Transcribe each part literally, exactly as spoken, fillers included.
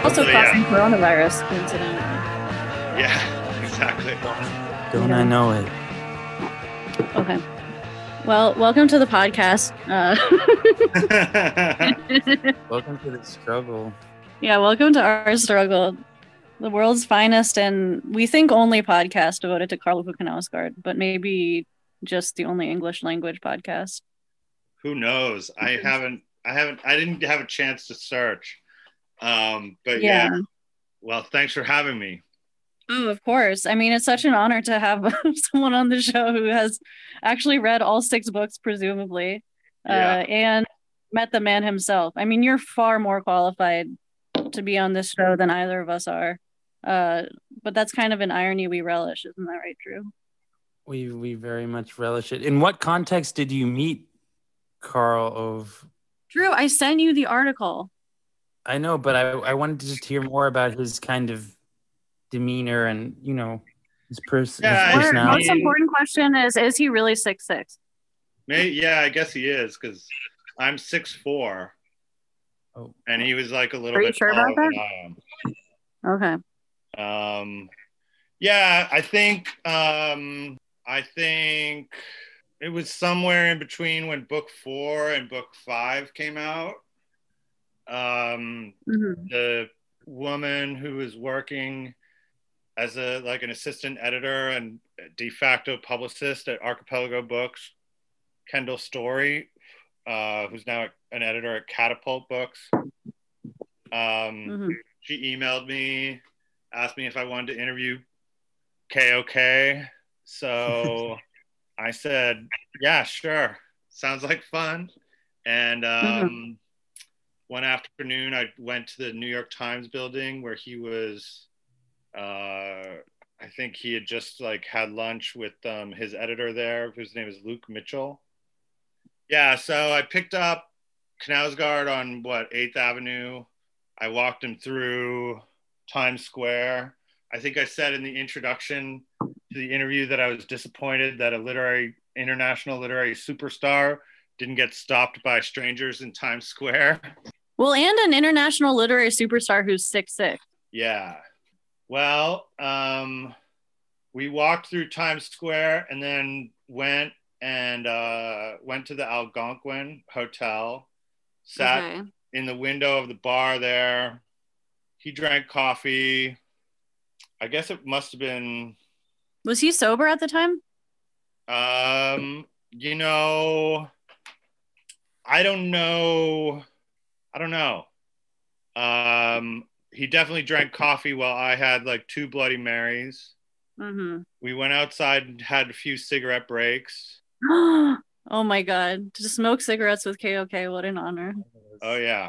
Also So, causing yeah. coronavirus, coincidentally. Yeah, exactly. Don't I know it? Okay. Well, welcome to the podcast. Uh, Welcome to the struggle. yeah, welcome to our struggle. The world's finest and we think only podcast devoted to Karl Ove Knausgaard, but maybe just the only English language podcast. Who knows? I haven't, I haven't, I didn't have a chance to search. Um, but yeah. yeah, well, thanks for having me. Oh, of course. I mean, it's such an honor to have someone on the show who has actually read all six books, presumably, yeah. uh, and met the man himself. I mean, you're far more qualified to be on this show than either of us are. Uh, but that's kind of an irony we relish. Isn't that right, Drew? We we very much relish it. In what context did you meet Karl Ove? Drew, I sent you the article. I know, but I, I wanted to just hear more about his kind of demeanor and, you know, his, pers- yeah, his personality. The most important question is, is he really six six? May yeah, I guess he is, because I'm six four. Oh. And he was like a little Are you bit sure taller about that? than I am. Okay. Um, yeah, I think um, I think it was somewhere in between when book four and book five came out. Um, mm-hmm. The woman who was working as a like an assistant editor and de facto publicist at Archipelago Books, Kendall Story, uh, who's now an editor at Catapult Books. Um, mm-hmm. She emailed me, asked me if I wanted to interview K O K. So I said, yeah, sure. Sounds like fun. And um, mm-hmm. one afternoon, I went to the New York Times building where he was, uh, I think he had just like had lunch with um, his editor there, whose name is Luke Mitchell. Yeah, so I picked up Knausgaard on, what, eighth Avenue. I walked him through Times Square. I think I said in the introduction to the interview that I was disappointed that a literary, international literary superstar didn't get stopped by strangers in Times Square. Well, and an international literary superstar who's six six. Yeah. Well, um, we walked through Times Square and then went and uh, went to the Algonquin Hotel, sat okay. in the window of the bar there. He drank coffee. I guess it must have been... Was he sober at the time? Um, you know, I don't know. I don't know. Um, he definitely drank coffee while I had like two Bloody Marys. Mm-hmm. We went outside and had a few cigarette breaks. Oh my God. To smoke cigarettes with K O K, what an honor. Oh yeah.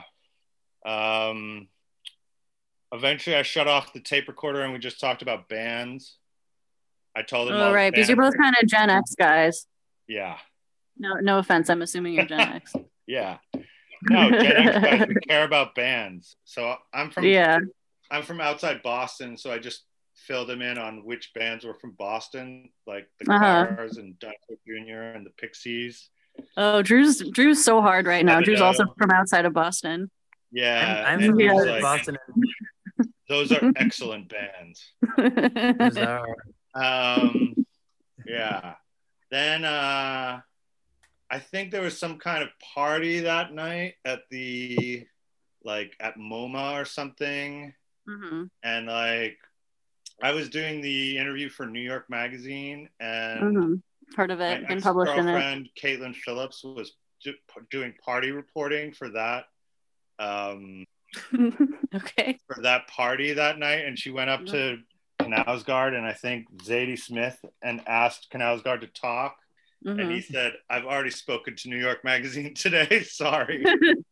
Um, eventually I shut off the tape recorder and we just talked about bands. I told him. Oh, right. Because you're both kind of Gen X guys. Yeah. No, no offense. I'm assuming you're Gen X. Yeah. No, Gen X guys, we care about bands. So I'm from, yeah. I'm from outside Boston. So I just filled him in on which bands were from Boston, like the uh-huh. Cars and Dinosaur Junior and the Pixies. Oh, Drew's Drew's so hard right now. Drew's also from outside of Boston. Yeah, I'm, I'm from yeah. outside like, Boston. Those are excellent bands. Those are. Um, yeah. Then uh, I think there was some kind of party that night at the, like at MoMA or something. Mm-hmm. And like, I was doing the interview for New York Magazine, and mm-hmm. Part of it, my been published in it. ex-girlfriend Caitlin Phillips was do- doing party reporting for that. Um, okay. For that party that night, and she went up to Knausgaard and I think Zadie Smith and asked Knausgaard to talk, mm-hmm. and he said, "I've already spoken to New York Magazine today. Sorry."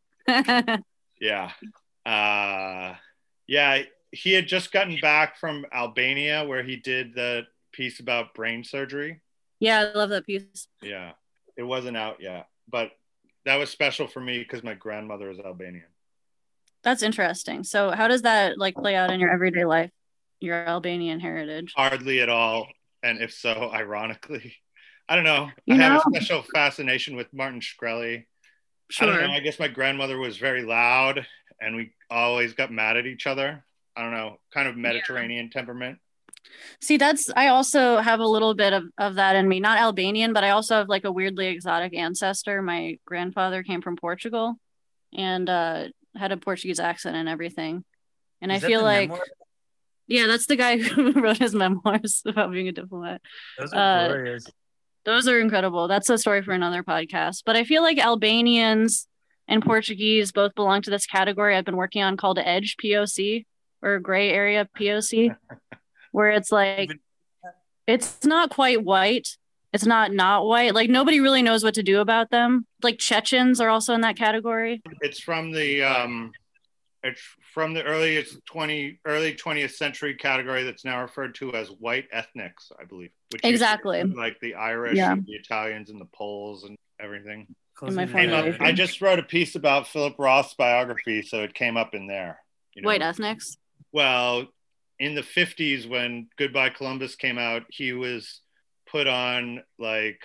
yeah, uh, yeah. He had just gotten back from Albania where he did the piece about brain surgery. Yeah, I love that piece. Yeah, it wasn't out yet, but that was special for me because my grandmother is Albanian. That's interesting. So how does that like play out in your everyday life, your Albanian heritage? Hardly at all. And if so, ironically, I don't know. You I know? have a special fascination with Martin Shkreli. Sure. I don't know. I guess my grandmother was very loud and we always got mad at each other. I don't know, kind of Mediterranean yeah. temperament. See, that's, I also have a little bit of, of that in me. Not Albanian, but I also have like a weirdly exotic ancestor. My grandfather came from Portugal and uh, had a Portuguese accent and everything. And Is I feel like, memoir? yeah, that's the guy who wrote his memoirs about being a diplomat. Those are uh, glorious. Those are incredible. That's a story for another podcast. But I feel like Albanians and Portuguese both belong to this category I've been working on called Edge P O C, or gray area P O C, where it's like, it's not quite white. It's not not white. Like nobody really knows what to do about them. Like Chechens are also in that category. It's from the um, it's from the early twenty early twentieth century category that's now referred to as white ethnics, I believe. Which exactly. Like the Irish, yeah. and the Italians, and the Poles, and everything. Came up, I just wrote a piece about Philip Roth's biography, so it came up in there. You know? White ethnics? Well, in the fifties, when Goodbye Columbus came out, he was put on like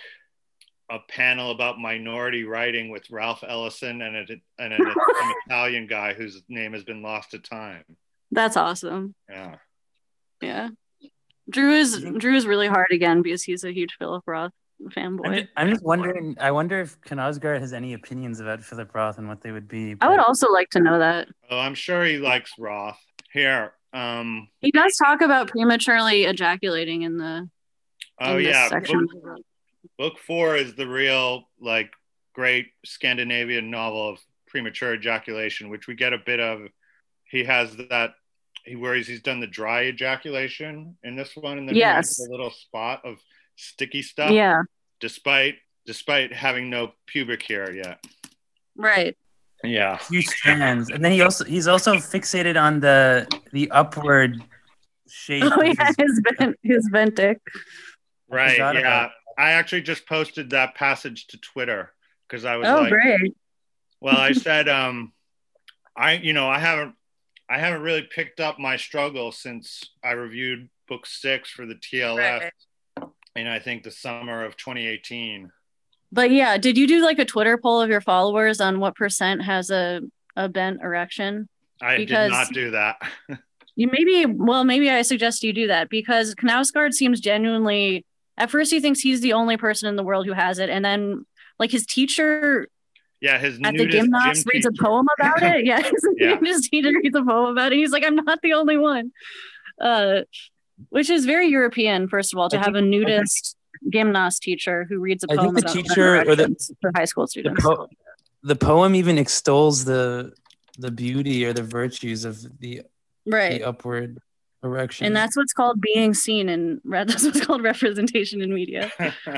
a panel about minority writing with Ralph Ellison and, a, and an, an Italian guy whose name has been lost to time. That's awesome. Yeah. Yeah. Drew is Drew is really hard again because he's a huge Philip Roth fanboy. I'm just, I'm just wondering. I wonder if Knausgaard has any opinions about Philip Roth and what they would be. But... I would also like to know that. Oh, I'm sure he likes Roth. Here, um, he does talk about prematurely ejaculating in the. Oh in yeah, book, book four is the real like great Scandinavian novel of premature ejaculation, which we get a bit of. He has that. He where he's, he's done the dry ejaculation in this one, and then yes. a little spot of sticky stuff. Yeah. Despite despite having no pubic hair yet. Right. Yeah. Few strands, and then he also he's also fixated on the the upward shape. Oh yeah, his his, vent, his ventic. Right. I yeah. I actually just posted that passage to Twitter because I was oh, like, great. Well, I said, um, I you know I haven't. I haven't really picked up my struggle since I reviewed book six for the T L S right. in, I think, the summer of twenty eighteen. But yeah, did you do like a Twitter poll of your followers on what percent has a, a bent erection? I because did not do that. you maybe, well, maybe I suggest you do that because Knausgaard seems genuinely, at first he thinks he's the only person in the world who has it. And then like his teacher... Yeah, his at the gymnast reads a poem about it. Yeah, his yeah. nudist teacher reads a poem about it. He's like, I'm not the only one, uh, which is very European. First of all, to I have think, a nudist think, gymnast teacher who reads a poem I think the about teacher or the for high school students. The, po- the poem even extols the the beauty or the virtues of the right the upward erection, and that's what's called being seen, and that's what's called representation in media.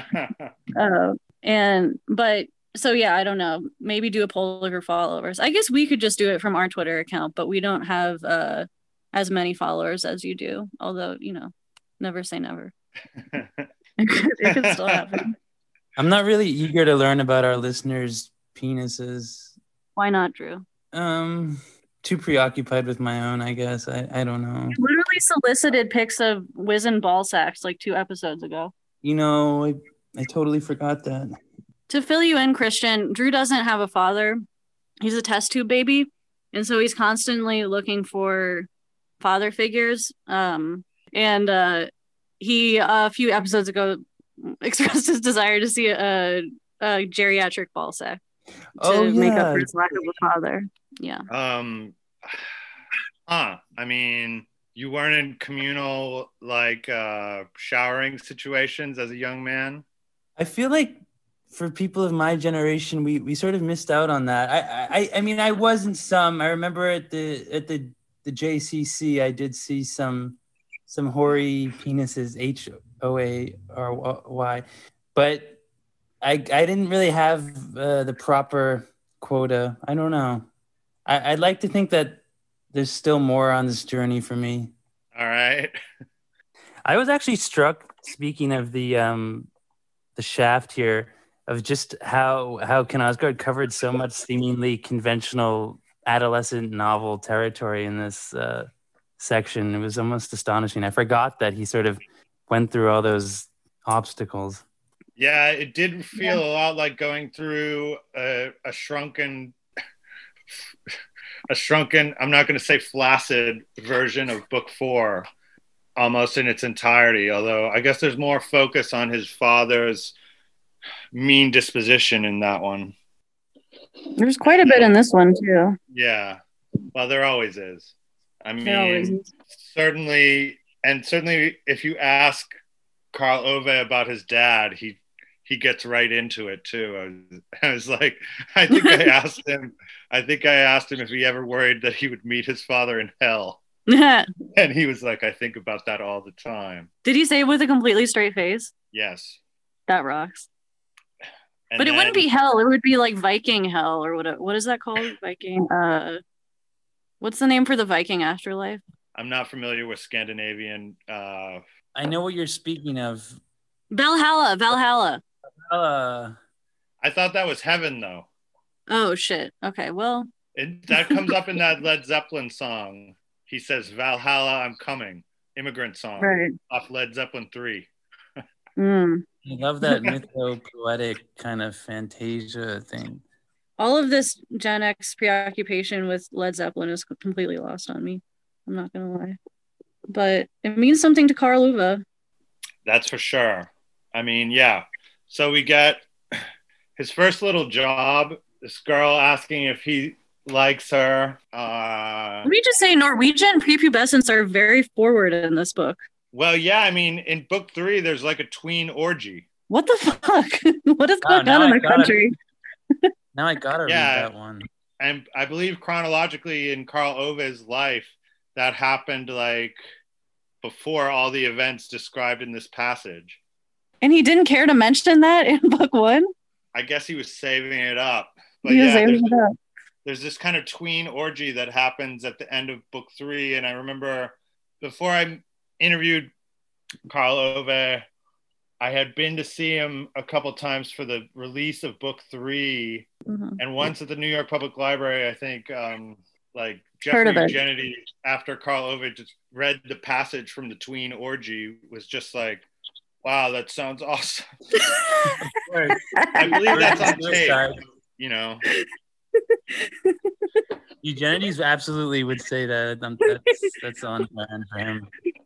uh, and but. So yeah, I don't know. Maybe do a poll of your followers. I guess we could just do it from our Twitter account, but we don't have uh, as many followers as you do. Although, you know, never say never. It could still happen. I'm not really eager to learn about our listeners' penises. Why not, Drew? Um, too preoccupied with my own, I guess. I, I don't know. You literally solicited pics of whizzing ball sacks like two episodes ago. You know, I, I totally forgot that. To fill you in, Christian, Drew doesn't have a father. He's a test tube baby. And so he's constantly looking for father figures. Um, and uh, he, uh, a few episodes ago, expressed his desire to see a, a geriatric ball sack to oh, yeah. make up for his lack of a father. Yeah. Um, huh. I mean, you weren't in communal, like, uh, showering situations as a young man? I feel like for people of my generation, we, we sort of missed out on that. I, I I mean, I was in some. I remember at the at the, the J C C, I did see some some hoary penises, H O A R Y, but I I didn't really have uh, the proper quota. I don't know. I, I'd like to think that there's still more on this journey for me. All right. I was actually struck, speaking of the um the shaft here, of just how how Knausgaard covered so much seemingly conventional adolescent novel territory in this uh, section. It was almost astonishing. I forgot that he sort of went through all those obstacles. Yeah, it did feel yeah. a lot like going through a, a shrunken a shrunken, I'm not going to say flaccid version of book four almost in its entirety. Although I guess there's more focus on his father's mean disposition in that one. There's quite a bit in this one too. Yeah. Well, there always is. I There always mean, is. certainly, and certainly if you ask Karl Ove about his dad, he he gets right into it too. I was, I was like, I think I asked him, I think I asked him if he ever worried that he would meet his father in hell. And he was like, I think about that all the time. Did he say it with a completely straight face? Yes. That rocks. And But it then- wouldn't be hell. It would be like Viking hell or what? What is that called? Viking. Uh, what's the name for the Viking afterlife? I'm not familiar with Scandinavian. Uh, I know what you're speaking of. Valhalla. Valhalla. Uh, I thought that was heaven, though. Oh shit. Okay. Well. It, that comes up in that Led Zeppelin song. He says, Valhalla, I'm coming. Immigrant song Right. off Led Zeppelin three. Mm. I love that mytho-poetic kind of fantasia thing. All of this Gen X preoccupation with Led Zeppelin is completely lost on me. I'm not gonna lie, but it means something to Karl Ove. That's for sure. I mean, yeah. So we get his first little job, this girl asking if he likes her. Uh, Let me just say, Norwegian prepubescents are very forward in this book. well, yeah, I mean, in book three, there's like a tween orgy. What the fuck? What is Wow, going now on in I the gotta- country? Now I gotta Yeah. read that one. And I believe chronologically in Karl Ove's life, that happened like before all the events described in this passage. And he didn't care to mention that in book one? I guess he was saving it up. But He was yeah, saving there's, it up. there's this kind of tween orgy that happens at the end of book three. And I remember before I interviewed Karl Ove, I had been to see him a couple times for the release of book three. Mhm. And once at the New York Public Library, I think um, like Heard Jeffrey of it. Kennedy, after Karl Ove just read the passage from the tween orgy, was just like, wow, that sounds awesome. I believe that's on tape, you know. Eugenides absolutely would say that. Um, That's, that's on brand for him.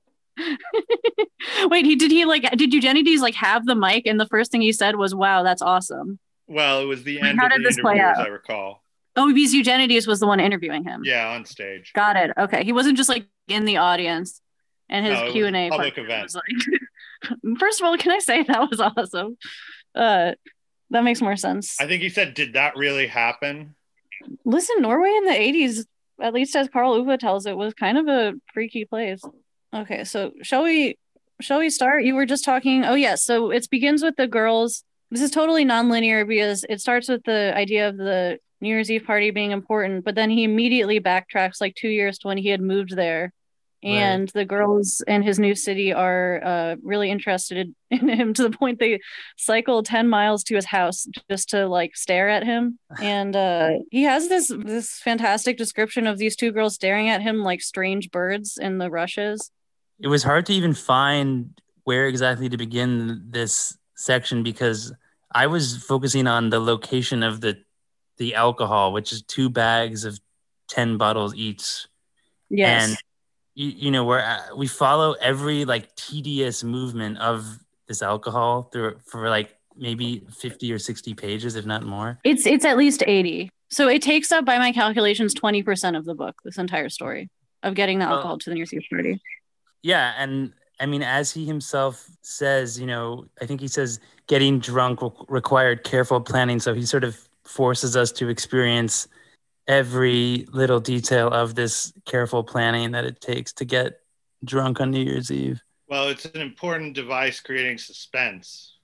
Wait, he did he like did Eugenides like have the mic and the first thing he said was, wow, that's awesome. Well, it was the Wait, end how of did the this play interview, as out? I recall. Oh, because Eugenides was the one interviewing him. Yeah, on stage. Got it. Okay. He wasn't just like in the audience and his No, it was Q and A a public part event. was like first of all, can I say that was awesome? Uh that makes more sense. I think he said, did that really happen? Listen, Norway in the eighties, at least as Karl Ove tells it, was kind of a freaky place. Okay, so shall we shall we start? You were just talking. Oh yes, so it begins with the girls. This is totally non-linear because it starts with the idea of the New Year's Eve party being important, but then he immediately backtracks like two years to when he had moved there. And the girls in his new city are uh, really interested in him to the point they cycle ten miles to his house just to like stare at him. And uh, he has this this fantastic description of these two girls staring at him like strange birds in the rushes. It was hard to even find where exactly to begin this section because I was focusing on the location of the the alcohol, which is two bags of ten bottles each. Yes. And you, you know, where uh, we follow every like tedious movement of this alcohol through for like maybe fifty or sixty pages, if not more. It's it's at least eighty. So it takes up, by my calculations, twenty percent of the book, this entire story of getting the alcohol Well, to the New Year's Eve party. Yeah, and I mean, as he himself says, you know, I think he says getting drunk re- required careful planning. So he sort of forces us to experience every little detail of this careful planning that it takes to get drunk on New Year's Eve. Well, it's an important device creating suspense.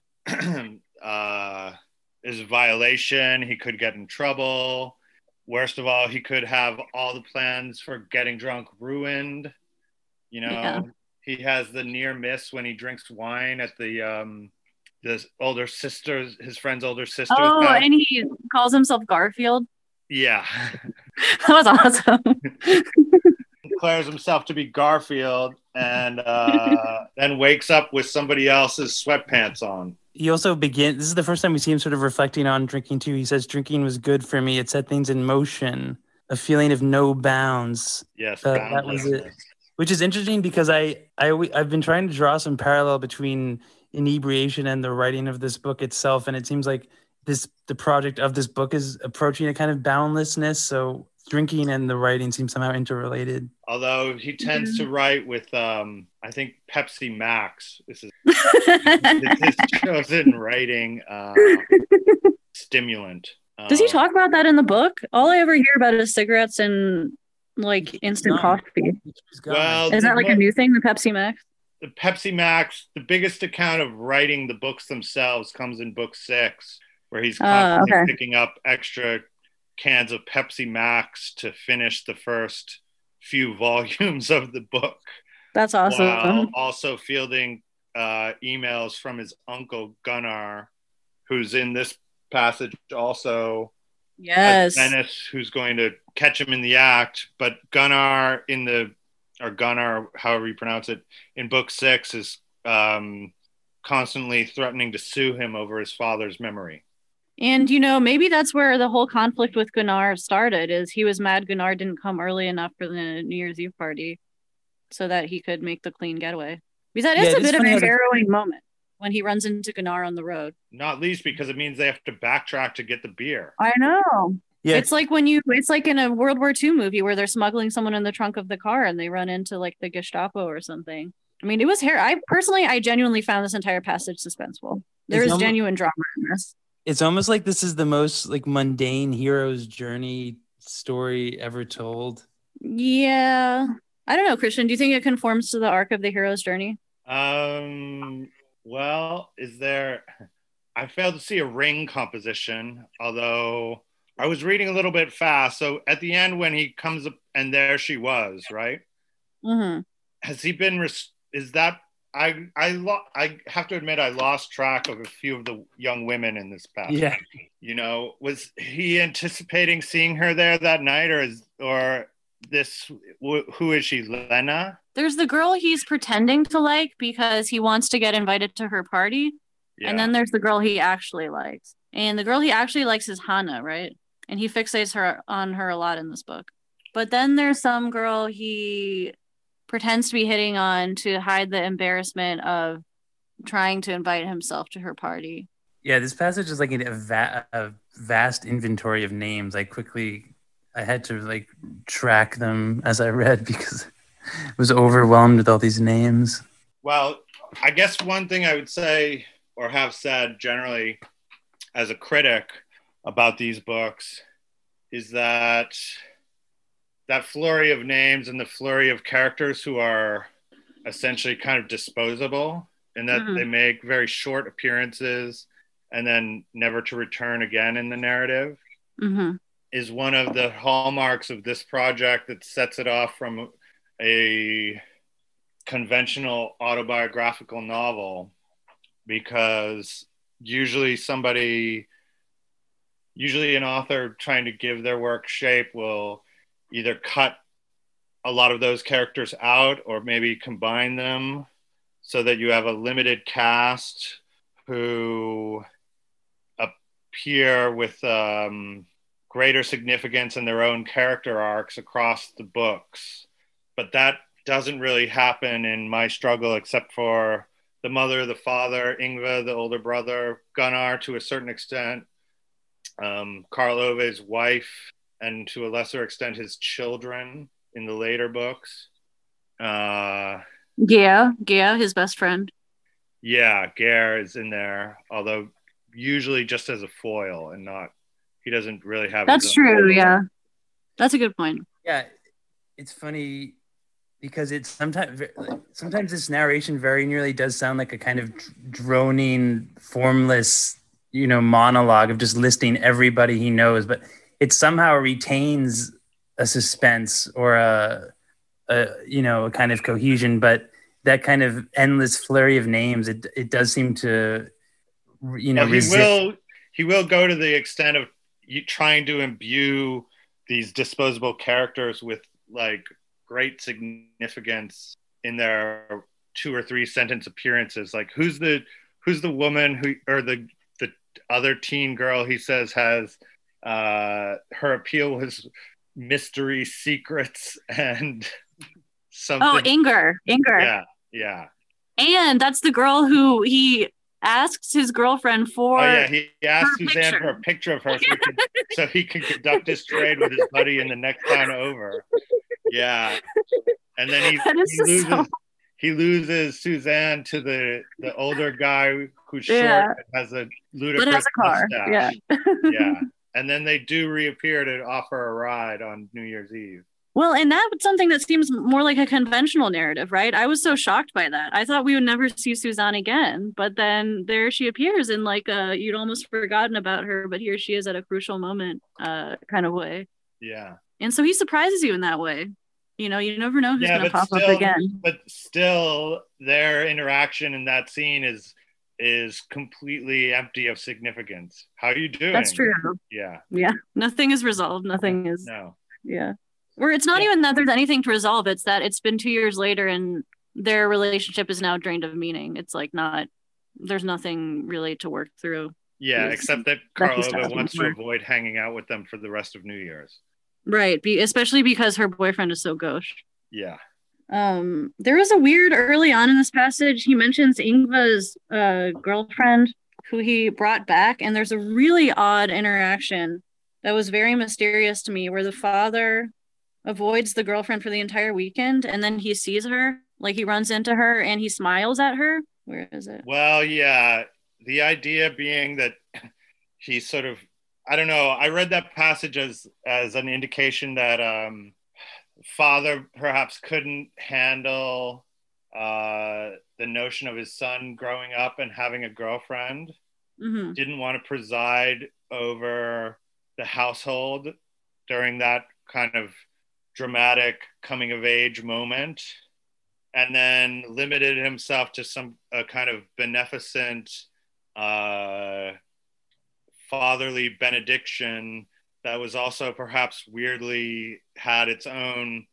uh, there's a violation. He could get in trouble. Worst of all, he could have all the plans for getting drunk ruined. You know, Yeah. he has the near miss when he drinks wine at the um, the older sister's, his friend's older sister's Oh, house. and he calls himself Garfield. Yeah. That was awesome. Declares himself to be Garfield and uh, then wakes up with somebody else's sweatpants on. He also begins, this is the first time we see him sort of reflecting on drinking too. He says, drinking was good for me. It set things in motion. a feeling of no bounds. Yes, Uh, that was it. boundlessness. Which is interesting because I, I alwa- I've been trying to draw some parallel between inebriation and the writing of this book itself, and it seems like this the project of this book is approaching a kind of boundlessness. So drinking and the writing seem somehow interrelated. Although he tends to write with, um, I think Pepsi Max. This is his chosen writing uh, stimulant. Does he Um, talk about that in the book? All I ever hear about is cigarettes and like instant gone. coffee. Well, Is that the like a book- new thing, the Pepsi Max? the Pepsi Max, the biggest account of writing the books themselves comes in book six, where he's Oh, constantly okay. picking up extra cans of Pepsi Max to finish the first few volumes of the book, That's awesome. while also fielding uh, emails from his uncle Gunnar, who's in this passage also, Yes. as Menace, who's going to catch him in the act. But Gunnar in the, or Gunnar, however you pronounce it, in book six is um, constantly threatening to sue him over his father's memory. And, you know, maybe that's where the whole conflict with Gunnar started, is he was mad Gunnar didn't come early enough for the New Year's Eve party so that he could make the clean getaway. Because that is Yeah, a it is bit of funny a how the- harrowing moment when he runs into Gunnar on the road. Not least because it means they have to backtrack to get the beer. I know. Yeah, It's like when you, it's like in a World War Two movie where they're smuggling someone in the trunk of the car and they run into like the Gestapo or something. I mean, it was hair. I personally, I genuinely found this entire passage suspenseful. There It's is almo- genuine drama in this. it's almost like this is the most like mundane hero's journey story ever told. Yeah. I don't know, Christian. Do you think it conforms to the arc of the hero's journey? Um, well, is there, I failed to see a ring composition, although I was reading a little bit fast. So at the end, when he comes up and there she was, right? Mm-hmm. Has he been, res- is that, I, I, lo- I have to admit, I lost track of a few of the young women in this passage. Yeah. You know, was he anticipating seeing her there that night, or is, or this, wh- who is she, Lena? There's the girl he's pretending to like because he wants to get invited to her party. Yeah. And then there's the girl he actually likes. And the girl he actually likes is Hannah, right? And he fixates her on her a lot in this book. But then there's some girl he pretends to be hitting on to hide the embarrassment of trying to invite himself to her party. Yeah, this passage is like a, va- a vast inventory of names. I quickly, I had to like track them as I read because I was overwhelmed with all these names. Well, I guess one thing I would say or have said generally as a critic about these books is that that flurry of names and the flurry of characters who are essentially kind of disposable in that Mhm. they make very short appearances and then never to return again in the narrative Mm-hmm. is one of the hallmarks of this project that sets it off from a conventional autobiographical novel, because usually somebody, usually an author trying to give their work shape will either cut a lot of those characters out or maybe combine them so that you have a limited cast who appear with um, greater significance in their own character arcs across the books. But that doesn't really happen in My Struggle, except for the mother, the father, Ingve, the older brother, Gunnar to a certain extent, um, Karl Ove's wife, and to a lesser extent his children in the later books. Uh, Yeah, yeah, his best friend. yeah, Gare is in there, although usually just as a foil and not, he doesn't really have his That's own true, role. yeah. That's a good point. Yeah, it's funny because it's sometimes sometimes this narration very nearly does sound like a kind of droning, formless, you know, monologue of just listing everybody he knows, but it somehow retains a suspense or a, a you know, a kind of cohesion. But that kind of endless flurry of names, it it does seem to, you know, Well, he resist. will he will go to the extent of you trying to imbue these disposable characters with like great significance in their two or three sentence appearances. Like who's the who's the woman who, or the the other teen girl he says has uh, her appeal was mystery secrets and something. Oh, Inger. Inger. Yeah, yeah. And that's the girl who he asks his girlfriend for. Oh yeah, he asked Suzanne picture. for a picture of her so he, could, so he could conduct his trade with his buddy in the next town over. Yeah, and then he, he loses so... he loses Suzanne to the the older guy who's short yeah. and has a ludicrous but has a car. mustache. Yeah, yeah, and then they do reappear to offer a ride on New Year's Eve. Well, and that's something that seems more like a conventional narrative, right? I was so shocked by that. I thought we would never see Suzanne again, but then there she appears in like a you'd almost forgotten about her, but here she is at a crucial moment, uh, kind of way. Yeah. And so he surprises you in that way. You know, you never know who's yeah, going to pop still, up again. But still, their interaction in that scene is is completely empty of significance. How are you doing? That's true. Yeah. Yeah. Nothing is resolved. Nothing is. No. Yeah. Where it's not yeah. even that there's anything to resolve. It's that it's been two years later and their relationship is now drained of meaning. It's like not, there's nothing really to work through. Yeah, except that Karlova wants to avoid hanging out with them for the rest of New Year's. Right, be, especially because her boyfriend is so gauche. Yeah. Um, there was a weird early on in this passage. He mentions Ingva's uh, girlfriend who he brought back, and there's a really odd interaction that was very mysterious to me where the father avoids the girlfriend for the entire weekend and then he sees her, like he runs into her and he smiles at her. Where is it? Well, yeah, the idea being that he sort of, I don't know, I read that passage as as an indication that um father perhaps couldn't handle uh the notion of his son growing up and having a girlfriend, mm-hmm. didn't want to preside over the household during that kind of dramatic coming of age moment, and then limited himself to some a kind of beneficent uh, fatherly benediction that was also perhaps weirdly had its own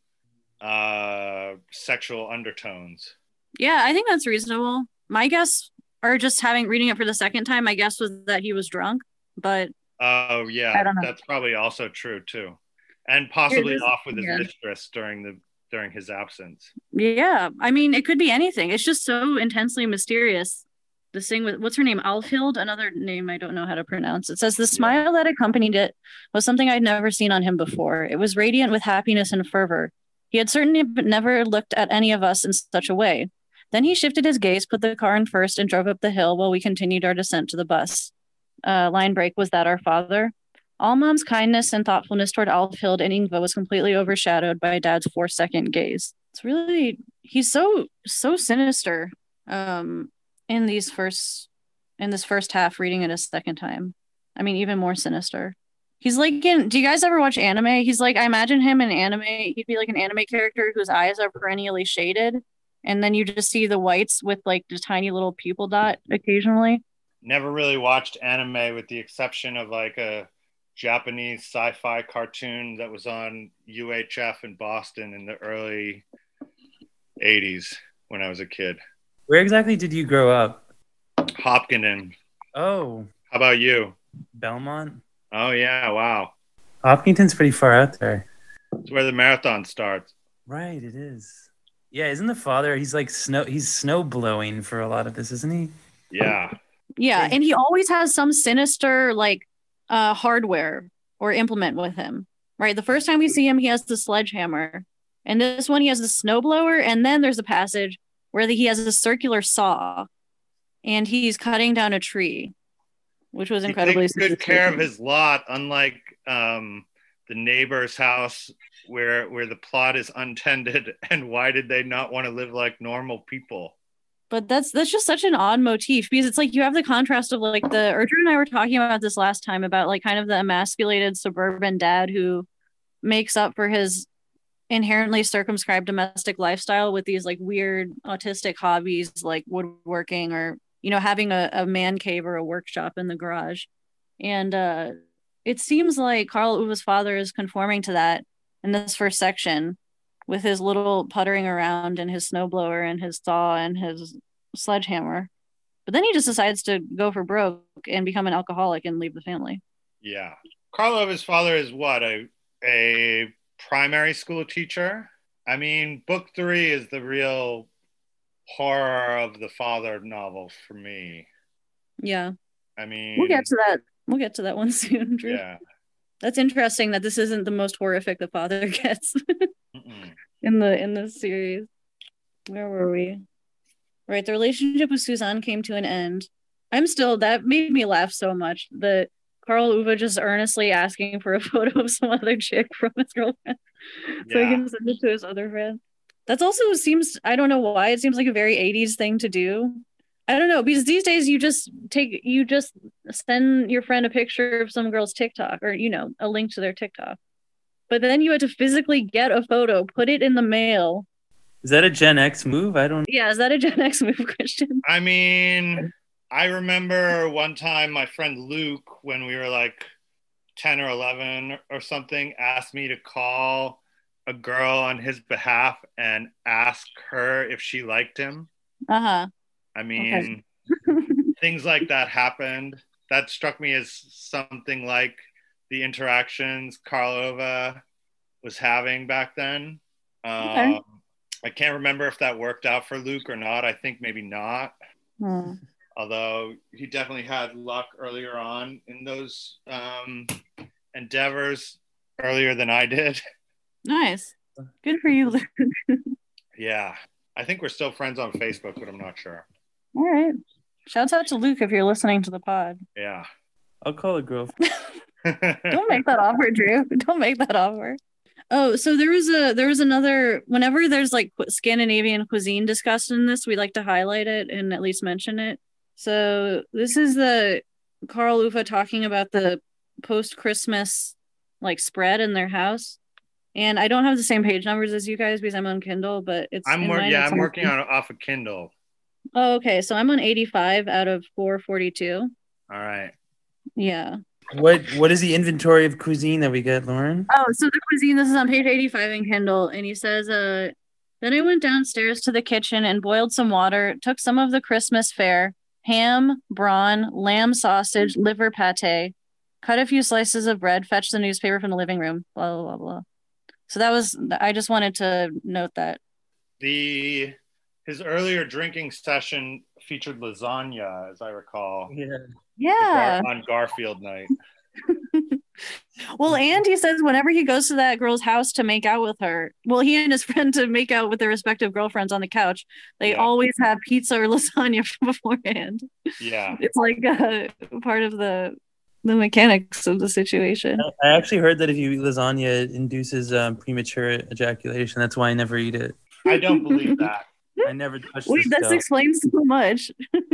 uh, sexual undertones. Yeah, I think that's reasonable. My guess, or just having reading it for the second time, my guess was that he was drunk, but oh yeah, that's probably also true too. And possibly is, off with his yeah. mistress during the during his absence. Yeah, I mean, it could be anything. It's just so intensely mysterious. This thing with what's her name, Alfhild, another name I don't know how to pronounce. It says the smile yeah. that accompanied it was something I'd never seen on him before. It was radiant with happiness and fervor. He had certainly never looked at any of us in such a way. Then he shifted his gaze, put the car in first, and drove up the hill while we continued our descent to the bus. Uh, line break, was that our father? All Mom's kindness and thoughtfulness toward Alfhild and Ingva was completely overshadowed by Dad's four-second gaze. It's really, he's so, so sinister um, in these first, in this first half, reading it a second time. I mean, even more sinister. He's like, in, do you guys ever watch anime? He's like, I imagine him in anime, he'd be like an anime character whose eyes are perennially shaded. And then you just see the whites with like the tiny little pupil dot occasionally. Never really watched anime with the exception of like a Japanese sci-fi cartoon that was on U H F in Boston in the early eighties when I was a kid. Where exactly did you grow up? Hopkinton. Oh. How about you? Belmont. Oh yeah, wow. Hopkinton's pretty far out there. It's where the marathon starts. Right, it is. Yeah, isn't the father, he's like snow he's snow blowing for a lot of this, isn't he? Yeah. Yeah, and he always has some sinister like uh hardware or implement with him. Right? The first time we see him, he has the sledgehammer. And this one he has the snowblower, and then there's a passage where the, he has a circular saw and he's cutting down a tree, which was incredibly he takes good care of his lot, unlike um the neighbor's house where where the plot is untended. And why did they not want to live like normal people? But that's that's just such an odd motif, because it's like you have the contrast of like the Erdrun and I were talking about this last time about like kind of the emasculated suburban dad who makes up for his inherently circumscribed domestic lifestyle with these like weird autistic hobbies like woodworking or, you know, having a, a man cave or a workshop in the garage. And uh, it seems like Karl Ove's father is conforming to that in this first section with his little puttering around and his snowblower and his saw and his sledgehammer. But then he just decides to go for broke and become an alcoholic and leave the family. Yeah. Karl Ove's father is what? A a primary school teacher. I mean, book three is the real horror of the father novel for me. Yeah. I mean, we'll get to that. We'll get to that one soon, Drew. Yeah. That's interesting that this isn't the most horrific the father gets in the in the series. Where were we? Right, the relationship with Suzanne came to an end. I'm still, that made me laugh so much. The Karl Uwe just earnestly asking for a photo of some other chick from his girlfriend so Yeah. he can send it to his other friend. That's also seems, I don't know why, it seems like a very eighties thing to do. I don't know, because these days you just take, you just send your friend a picture of some girl's TikTok or, you know, a link to their TikTok. But then you had to physically get a photo, put it in the mail. Is that a Gen X move? I don't. Yeah, is that a Gen X move, Christian? I mean, I remember one time my friend Luke, when we were like ten or eleven or something, asked me to call a girl on his behalf and ask her if she liked him. Uh-huh. I mean, okay. Things like that happened. That struck me as something like the interactions Karl Ove was having back then. Okay. Um, I can't remember if that worked out for Luke or not. I think maybe not. Hmm. Although he definitely had luck earlier on in those um, endeavors, earlier than I did. Nice. Good for you, Luke. Yeah. I think we're still friends on Facebook, but I'm not sure. All right. Shouts out to Luke if you're listening to the pod. Yeah. I'll call a girl. Don't make that offer, Drew. Don't make that offer. Oh, so there was a there was another. Whenever there's like Scandinavian cuisine discussed in this, we like to highlight it and at least mention it. So this is the Karl Ove talking about the post Christmas like spread in their house, and I don't have the same page numbers as you guys because I'm on Kindle, but it's I'm in wor- mine, yeah it's I'm on- working on off of Kindle. Oh, okay. So I'm on eighty-five out of four forty-two. All right. Yeah. What What is the inventory of cuisine that we get, Lauren? Oh, so the cuisine, this is on page eighty-five in Kindle, and he says, uh, then I went downstairs to the kitchen and boiled some water, took some of the Christmas fare, ham, brawn, lamb sausage, liver pate, cut a few slices of bread, fetched the newspaper from the living room, blah, blah, blah, blah. So that was, I just wanted to note that. The, his earlier drinking session featured lasagna, as I recall. Yeah. Yeah. On Garfield night. Well, and he says whenever he goes to that girl's house to make out with her, well, he and his friend to make out with their respective girlfriends on the couch, they Yeah. always have pizza or lasagna beforehand. Yeah. It's like a part of the the mechanics of the situation. I actually heard that if you eat lasagna, it induces um, premature ejaculation. That's why I never eat it. I don't believe that. I never touched Wait, this this stuff. explains so much.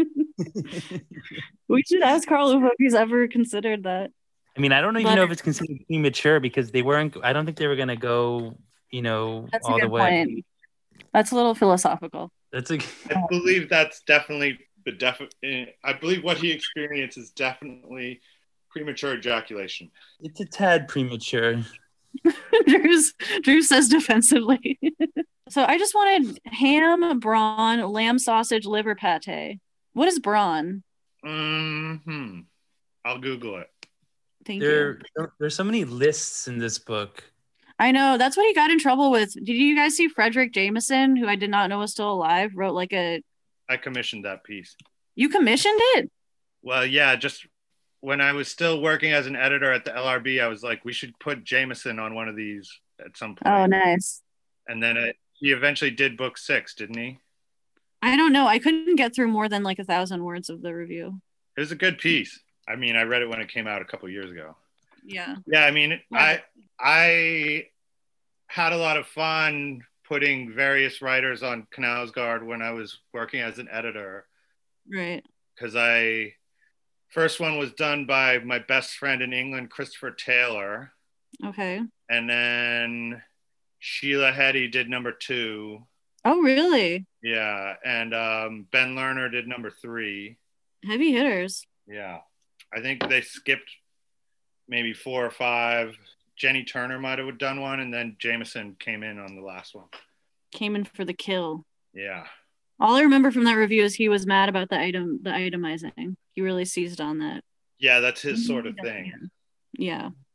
We should ask Karl Ove if he's ever considered that. I mean, I don't even But- know if it's considered premature because they weren't. I don't think they were gonna go, you know, That's a all good the way. point. That's a little philosophical. That's a. I believe that's definitely the defi- I believe what he experienced is definitely premature ejaculation. It's a tad premature. Drew's, Drew says defensively. So I just wanted ham, brawn, lamb sausage, liver pate. What is brawn? Hmm. I'll Google it. Thank There, you. there's so many lists in this book. I know. That's what he got in trouble with. Did you guys see Frederick Jameson, who I did not know was still alive, wrote like a... I commissioned that piece. You commissioned it? Well, yeah, just when I was still working as an editor at the L R B, I was like, we should put Jameson on one of these at some point. Oh, nice. And then it, he eventually did book six, didn't he? I don't know. I couldn't get through more than like a thousand words of the review. It was a good piece. I mean, I read it when it came out a couple years ago. Yeah. Yeah, I mean, Yeah. I I had a lot of fun putting various writers on Knausgaard when I was working as an editor. Right. Because I, first one was done by my best friend in England, Christopher Taylor. Okay. And then Sheila Heti did number two. Oh, really? Yeah. And um, Ben Lerner did number three. Heavy hitters. Yeah. I think they skipped maybe four or five. Jenny Turner might have done one, and then Jameson came in on the last one. Came in for the kill. Yeah. All I remember from that review is he was mad about the item, the itemizing. He really seized on that. Yeah, that's his sort of thing. Yeah.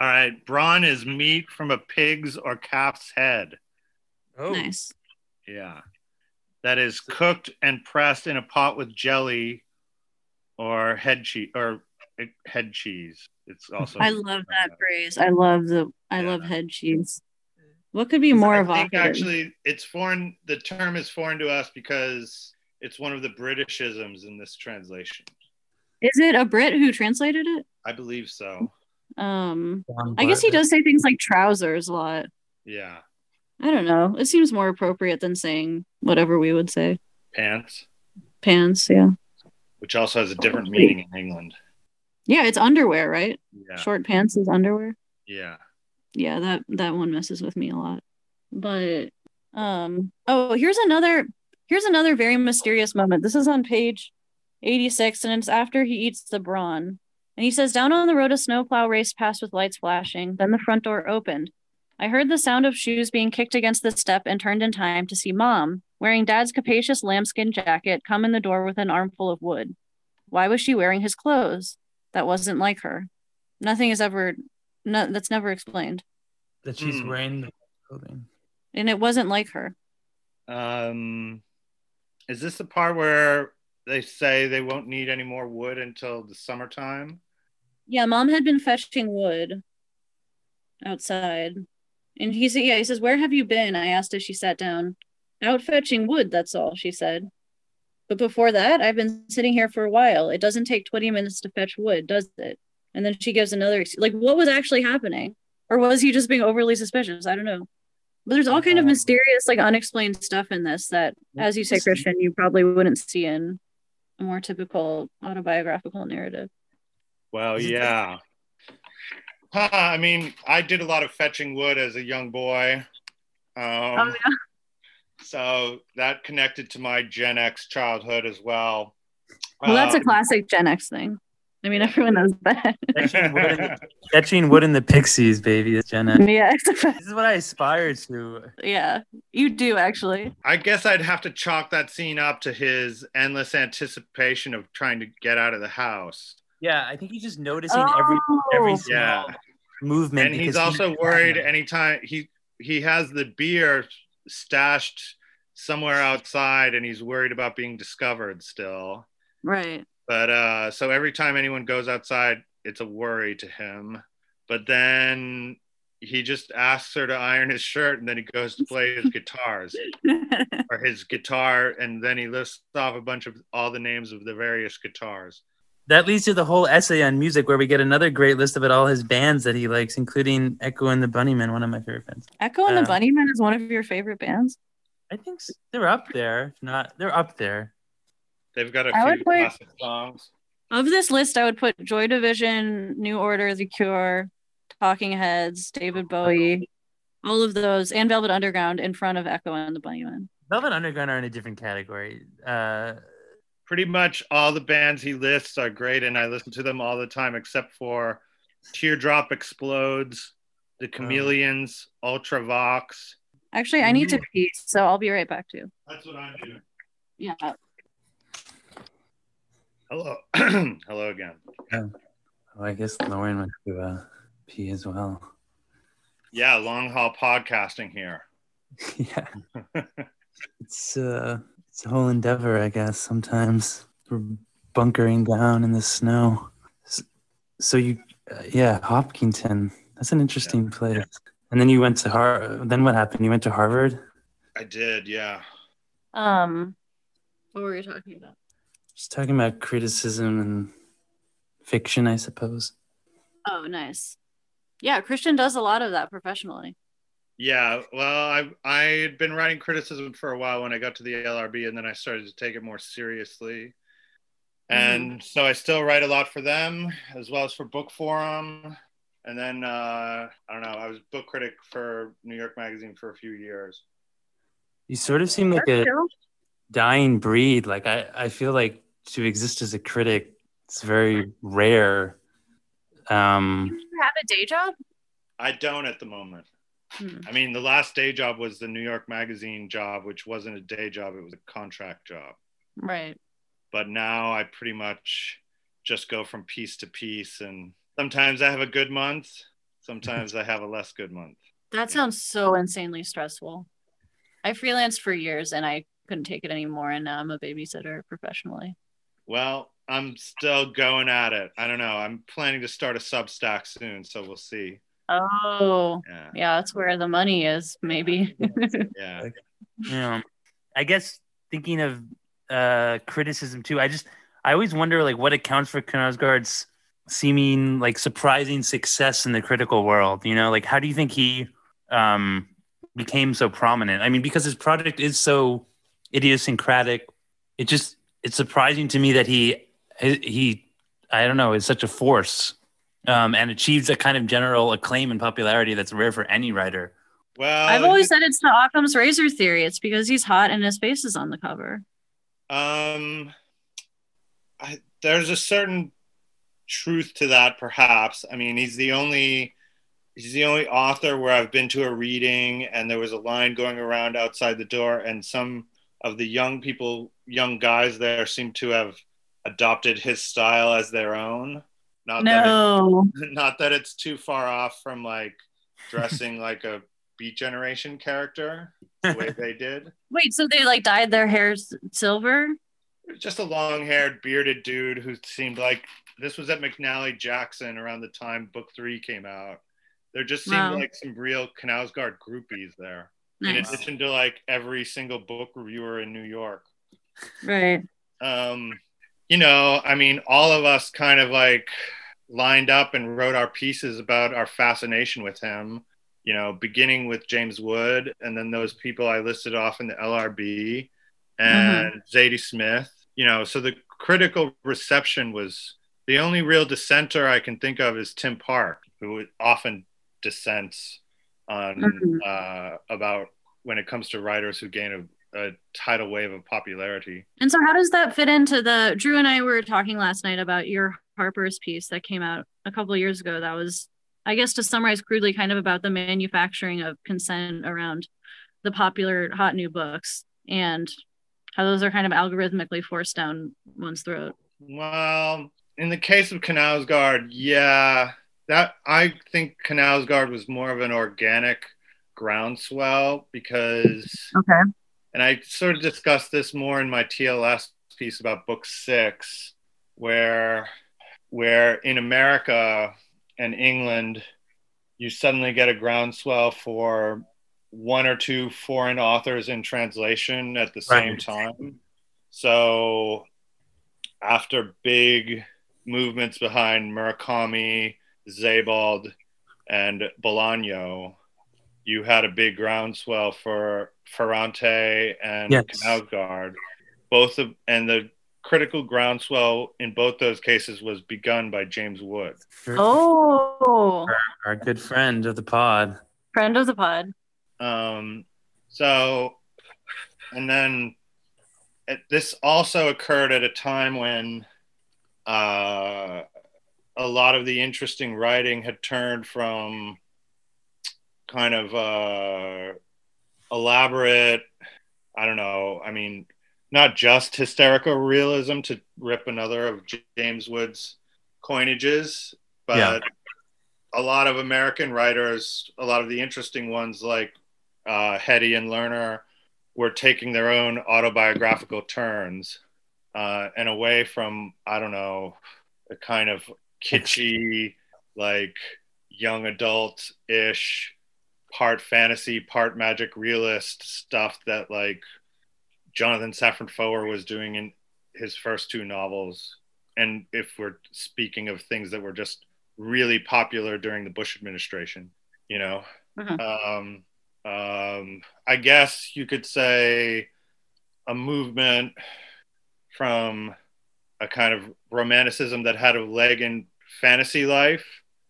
All right. Brawn is meat from a pig's or calf's head. Oh, Nice. Yeah. That is cooked and pressed in a pot with jelly or head cheese or head cheese. It's also. I love that phrase. I love the. I Yeah. love head cheese. What could be more I evocative? think actually it's foreign. The term is foreign to us because it's one of the Britishisms in this translation. Is it a Brit who translated it? I believe so. Um, I guess he does say things like trousers a lot. Yeah. I don't know. It seems more appropriate than saying whatever we would say. Pants. Pants, yeah. Which also has a different meaning in England. Yeah, it's underwear, right? Yeah. Short pants is underwear. Yeah. Yeah, that that one messes with me a lot. But um oh, here's another here's another very mysterious moment. This is on page eighty-six, and it's after he eats the brawn. And he says, down on the road, a snowplow raced past with lights flashing. Then the front door opened. I heard the sound of shoes being kicked against the step and turned in time to see Mom, wearing Dad's capacious lambskin jacket, come in the door with an armful of wood. Why was she wearing his clothes? That wasn't like her. Nothing is ever, no, that's never explained. That she's Hmm. wearing the clothing. And it wasn't like her. Um, is this the part where they say they won't need any more wood until the summertime? Yeah, Mom had been fetching wood outside. And he said, yeah, he says, where have you been? I asked as she sat down. Out fetching wood, that's all, she said. But before that, I've been sitting here for a while. It doesn't take twenty minutes to fetch wood, does it? And then she gives another, like, what was actually happening? Or was he just being overly suspicious? I don't know. But there's all kind of mysterious, like, unexplained stuff in this that, as you say, Christian, you probably wouldn't see in a more typical autobiographical narrative. Well, yeah. Huh, I mean, I did a lot of fetching wood as a young boy. Um, Oh, yeah. So that connected to my Gen X childhood as well. Well, that's a Um, classic Gen X thing. I mean, everyone knows that. Fetching wood, in the, fetching wood in the Pixies, baby. That's Jenna. Yeah, it's a fact. This is what I aspire to. Yeah, you do actually. I guess I'd have to chalk that scene up to his endless anticipation of trying to get out of the house. Yeah, I think he's just noticing every every Oh. small Yeah. movement. And he's because also he- worried anytime he he has the beer stashed somewhere outside and he's worried about being discovered still. Right. But uh so every time anyone goes outside, it's a worry to him. But then he just asks her to iron his shirt and then he goes to play his guitars or his guitar, and then he lists off a bunch of all the names of the various guitars. That leads to the whole essay on music, where we get another great list of it, all his bands that he likes, including Echo and the Bunnymen, one of my favorite bands. Echo and Uh, the Bunnymen is one of your favorite bands? I think s- they're up there. If not, they're up there. They've got a I would few put- classic songs. Of this list, I would put Joy Division, New Order, The Cure, Talking Heads, David Bowie, all of those, and Velvet Underground in front of Echo and the Bunnymen. Velvet Underground are in a different category. Uh, Pretty much all the bands he lists are great, and I listen to them all the time, except for Teardrop Explodes, The Chameleons, Ultravox. Actually, I need to pee, so I'll be right back too. That's what I'm doing. Yeah. Hello. Hello again. oh, I guess Lauren went to uh, pee as well. Yeah, long haul podcasting here. Yeah, it's uh, it's a whole endeavor, I guess. Sometimes we're bunkering down in the snow. S- So you, uh, yeah, Hopkinton. That's an interesting place. And then you went to Har. Then what happened? You went to Harvard. I did, yeah. Um, what were you talking about? Just talking about criticism and fiction, I suppose. Oh, nice. Yeah, Christian does a lot of that professionally. Yeah, well, I I had been writing criticism for a while when I got to the L R B, and then I started to take it more seriously. And so I still write a lot for them, as well as for Book Forum. And then, uh, I don't know, I was book critic for New York Magazine for a few years. You sort of seem like a dying breed. Like I, I feel like to exist as a critic, it's very rare. Um, Do you have a day job? I don't at the moment. Hmm. I mean, the last day job was the New York Magazine job, which wasn't a day job, it was a contract job. Right. But now I pretty much just go from piece to piece, and sometimes I have a good month Sometimes I have a less good month. That sounds so insanely stressful. I freelanced for years and I couldn't take it anymore, and now I'm a babysitter professionally. Well, I'm still going at it. I don't know. I'm planning to start a Substack soon, so we'll see. Oh, Yeah, yeah, that's where the money is, maybe. yeah. Yeah. I guess thinking of uh, criticism too, I just I always wonder like what accounts for Knausgaard's seeming like surprising success in the critical world. You know, like how do you think he um, became so prominent? I mean, because his project is so idiosyncratic, it just it's surprising to me that he he I don't know is such a force um, and achieves a kind of general acclaim and popularity that's rare for any writer. Well, I've always said it's the Occam's razor theory. It's because he's hot and his face is on the cover. Um, I, there's a certain truth to that, perhaps. I mean, he's the only he's the only author where I've been to a reading and there was a line going around outside the door, and some of the young people, young guys there, seem to have adopted his style as their own. Not no, that it, not that it's too far off from like dressing like a Beat Generation character the way they did. Wait, so they like dyed their hair silver? Just a long-haired, bearded dude who seemed like this was at McNally Jackson around the time book three came out. There just seemed Wow. like some real Knausgaard groupies there. In Nice. addition to like every single book reviewer in New York. Right. Um, you know, I mean, all of us kind of like lined up and wrote our pieces about our fascination with him, you know, beginning with James Wood and then those people I listed off in the L R B and mm-hmm. Zadie Smith, you know, so the critical reception was the only real dissenter I can think of is Tim Park, who often dissents on mm-hmm. uh, about when it comes to writers who gain a, a tidal wave of popularity. And so how does that fit into the, Drew and I were talking last night about your Harper's piece that came out a couple of years ago. That was, I guess, to summarize crudely, kind of about the manufacturing of consent around the popular hot new books and how those are kind of algorithmically forced down one's throat. Well, in the case of Knausgaard, yeah, that I think Knausgaard was more of an organic groundswell because, okay, and I sort of discussed this more in my T L S piece about book six, where, where in America and England, you suddenly get a groundswell for one or two foreign authors in translation at the same right. time. So after big movements behind Murakami, Sebald, and Bolaño, you had a big groundswell for Ferrante and yes. Knausgaard. Both of, and the critical groundswell in both those cases was begun by James Wood. Oh, our, our good friend of the pod. Friend of the pod. Um, so, and then it, this also occurred at a time when uh, a lot of the interesting writing had turned from kind of uh, elaborate, I don't know, I mean, not just hysterical realism, to rip another of James Wood's coinages, but yeah. a lot of American writers, a lot of the interesting ones like uh, Hetty and Lerner were taking their own autobiographical turns uh, and away from, I don't know, a kind of kitschy, like young adult-ish, part fantasy, part magic realist stuff that like Jonathan Safran Foer was doing in his first two novels. And if we're speaking of things that were just really popular during the Bush administration, you know, mm-hmm. um, um, I guess you could say a movement from a kind of romanticism that had a leg in fantasy life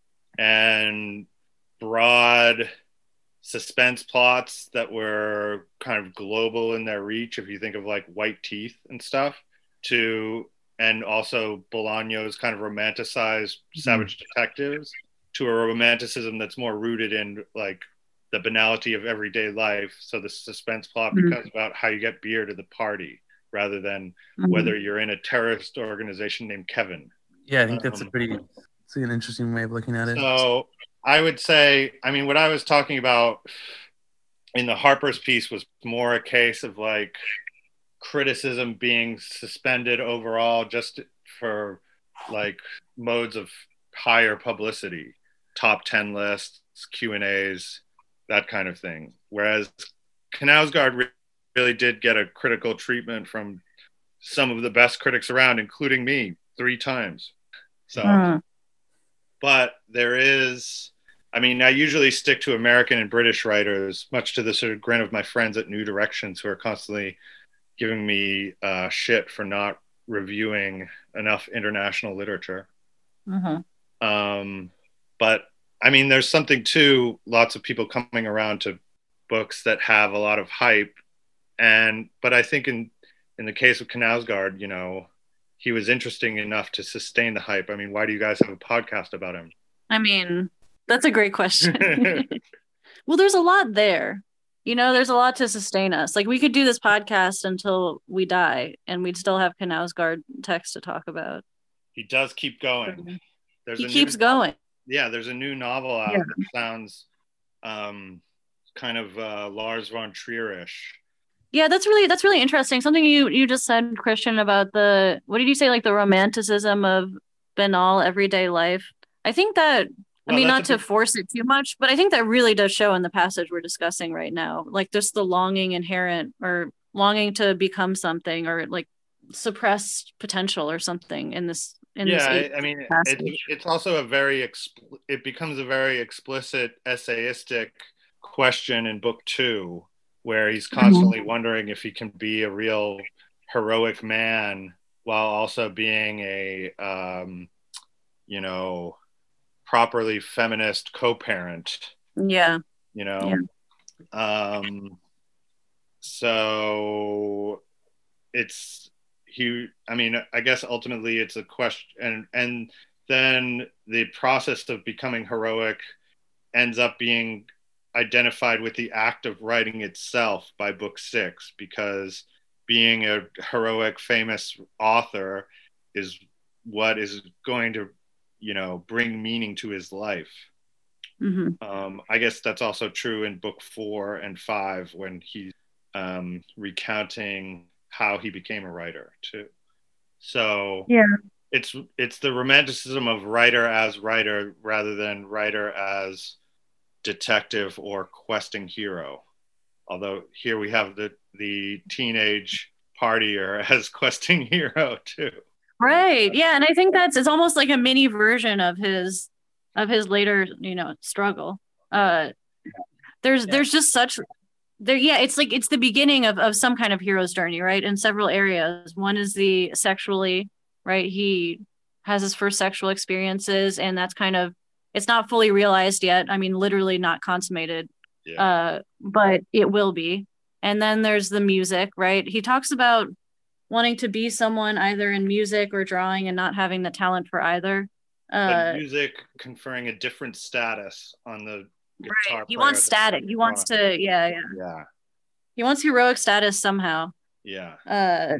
and broad suspense plots that were kind of global in their reach, if you think of like White Teeth and stuff, to, and also Bolaño's kind of romanticized mm-hmm. Savage Detectives, to a romanticism that's more rooted in like the banality of everyday life. So the suspense plot mm-hmm. becomes about how you get beer to the party rather than mm-hmm. whether you're in a terrorist organization named Kevin. Yeah, I think that's um, a pretty, it's an interesting way of looking at it. So I would say, I mean, what I was talking about in the Harper's piece was more a case of like criticism being suspended overall just for like modes of higher publicity, top ten lists, Q and A's, that kind of thing. Whereas Knausgaard re- really did get a critical treatment from some of the best critics around, including me, three times. So, mm. But there is, I mean, I usually stick to American and British writers, much to the sort of grin of my friends at New Directions, who are constantly giving me uh, shit for not reviewing enough international literature. Mm-hmm. Um, but I mean, there's something to lots of people coming around to books that have a lot of hype. And, but I think in, in the case of Knausgaard, you know, he was interesting enough to sustain the hype. I mean, why do you guys have a podcast about him? I mean, that's a great question. Well, there's a lot there. You know, there's a lot to sustain us. Like, we could do this podcast until we die, and we'd still have Knausgaard text to talk about. He does keep going. There's he keeps new, going. Yeah, there's a new novel out yeah. that sounds um, kind of uh, Lars von Trier-ish. Yeah, that's really that's really interesting. Something you you just said, Christian, about the, what did you say, like the romanticism of banal everyday life. I think that, well, I mean, not to big... force it too much, but I think that really does show in the passage we're discussing right now. Like, just the longing inherent, or longing to become something, or like suppressed potential or something in this. In yeah, this I, I mean, it, it's also a very, expl- it becomes a very explicit essayistic question in book two, where he's constantly mm-hmm. wondering if he can be a real heroic man while also being a, um, you know, properly feminist co-parent. Yeah. You know? Yeah. Um, so it's, he, I mean, I guess ultimately it's a question, and, and then the process of becoming heroic ends up being identified with the act of writing itself by book six, because being a heroic, famous author is what is going to, you know, bring meaning to his life. Mm-hmm. Um, I guess that's also true in book four and five, when he's um, recounting how he became a writer too. So yeah, it's it's the romanticism of writer as writer rather than writer as detective or questing hero. Although here we have the the teenage partier as questing hero too. Right. Yeah, and I think that's, it's almost like a mini version of his of his later, you know, struggle. Uh there's yeah. there's just such there yeah, it's like it's the beginning of, of some kind of hero's journey, right? In several areas. One is the sexually, right? He has his first sexual experiences, and that's kind of, it's not fully realized yet. I mean, literally not consummated. Yeah. Uh, but it will be. And then there's the music, right? He talks about wanting to be someone either in music or drawing and not having the talent for either. Uh, but music conferring a different status on the guitar. Right. He wants static. He wants to, yeah, yeah. Yeah. He wants heroic status somehow. Yeah. Uh,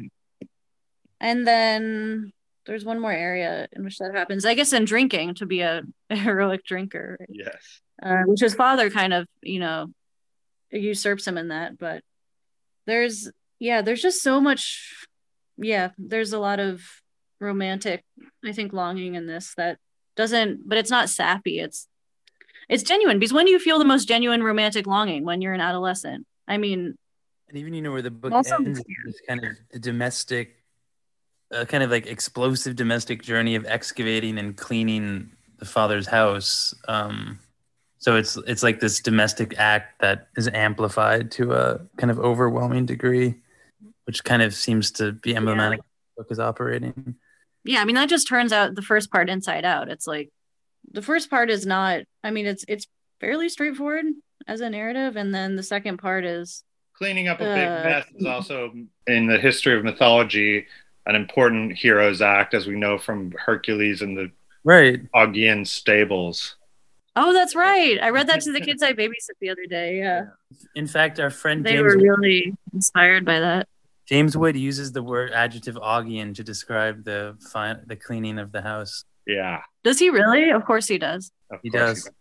and then there's one more area in which that happens. I guess in drinking, to be a, a heroic drinker. Right? Yes. Uh, which his father kind of, you know, usurps him in that. But there's, yeah, there's just so much, yeah, there's a lot of romantic, I think, longing in this that doesn't, but it's not sappy. It's, it's genuine, because when do you feel the most genuine romantic longing? When you're an adolescent. I mean, and even, you know, where the book also ends, is kind of the domestic, uh, kind of like explosive domestic journey of excavating and cleaning the father's house. Um, so it's it's like this domestic act that is amplified to a kind of overwhelming degree, which kind of seems to be emblematic yeah. of the book is operating. Yeah, I mean, that just turns out the first part inside out. It's like, the first part is not, I mean, it's it's fairly straightforward as a narrative, and then the second part is cleaning up a uh, big mess is also, in the history of mythology, an important hero's act, as we know from Hercules and the right Augean stables. Oh, that's right. I read that to the kids I babysit the other day. Yeah. In fact, our friend they James were really inspired by that. James Wood uses the word adjective Augean to describe the fi- the cleaning of the house. Yeah. Does he really? Of course he does. Of he course does. He does.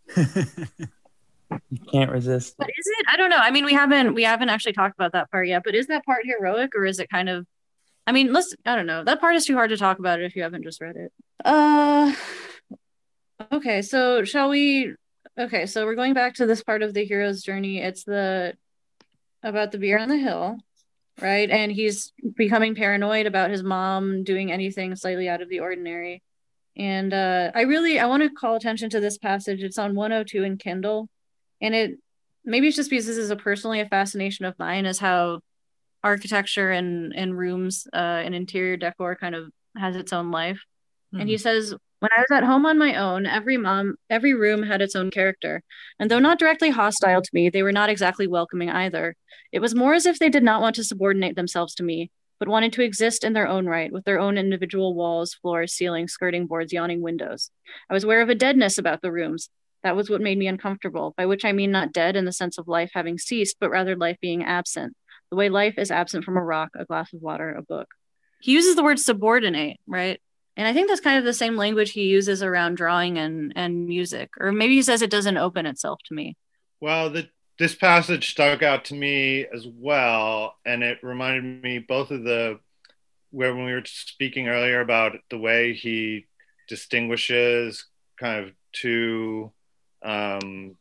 You can't resist. But is it? I don't know. I mean, we haven't we haven't actually talked about that part yet. But is that part heroic, or is it kind of? I mean, let's. I don't know. That part is too hard to talk about it if you haven't just read it. Uh. Okay, so shall we? Okay, so we're going back to this part of the hero's journey. It's the about the beer on the hill, right? And he's becoming paranoid about his mom doing anything slightly out of the ordinary. And uh, I really I want to call attention to this passage. It's on one oh two in Kindle, and it maybe it's just because this is a personally a fascination of mine, is how architecture and and rooms uh, and interior decor kind of has its own life. Mm. And he says, when I was at home on my own, every mom, every room had its own character. And though not directly hostile to me, they were not exactly welcoming either. It was more as if they did not want to subordinate themselves to me, but wanted to exist in their own right, with their own individual walls, floors, ceilings, skirting boards, yawning windows. I was aware of a deadness about the rooms. That was what made me uncomfortable, by which I mean not dead in the sense of life having ceased, but rather life being absent, the way life is absent from a rock, a glass of water, a book. He uses the word subordinate, right? And I think that's kind of the same language he uses around drawing and, and music. Or maybe he says it doesn't open itself to me. Well, the, this passage stuck out to me as well. And it reminded me both of the, where when we were speaking earlier about the way he distinguishes kind of two, um,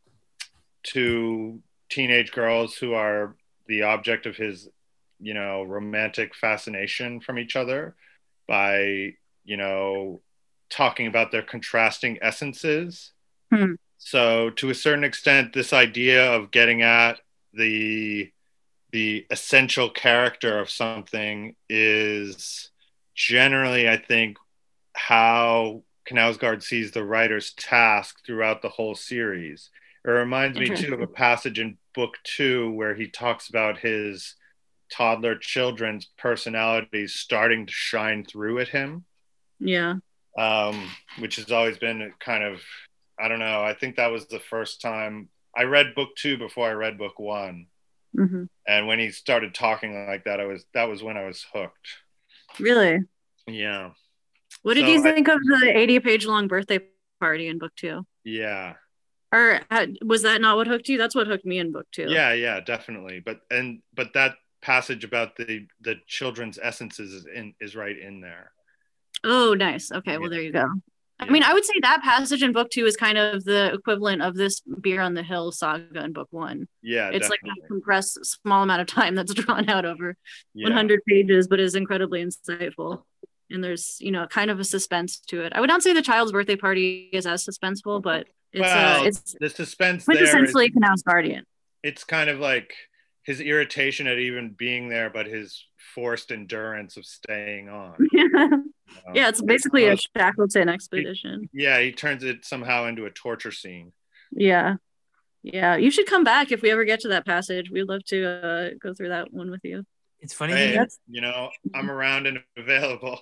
two teenage girls who are the object of his, you know, romantic fascination from each other by, you know, talking about their contrasting essences. Hmm. So to a certain extent, this idea of getting at the the essential character of something is generally, I think, how Knausgaard sees the writer's task throughout the whole series. It reminds me too of a passage in book two where he talks about his toddler children's personalities starting to shine through at him. Yeah. Um, which has always been kind of, I don't know, I think that was the first time I read book two before I read book one. Mm-hmm. And when he started talking like that, I was, that was when I was hooked. Really? Yeah. What did so you think I, of the eighty page long birthday party in book two? Yeah. Or was that not what hooked you? That's what hooked me in book two. Yeah, yeah, definitely. But, and, but that passage about the, the children's essences is in, is right in there. Oh, nice. Okay, well, there you go. I mean, I would say that passage in book two is kind of the equivalent of this Beer on the Hill saga in book one. Yeah, it's definitely. like a compressed small amount of time that's drawn out over yeah. one hundred pages, but is incredibly insightful. And there's, you know, kind of a suspense to it. I would not say the child's birthday party is as suspenseful, but it's well, uh, it's the suspense quintessentially Knausgaardian. It's kind of like his irritation at even being there, but his forced endurance of staying on. Um, yeah, it's basically a Shackleton expedition. He, yeah, he turns it somehow into a torture scene. Yeah. Yeah, you should come back if we ever get to that passage. We'd love to uh, go through that one with you. It's funny. Hey, you know, I'm around and available.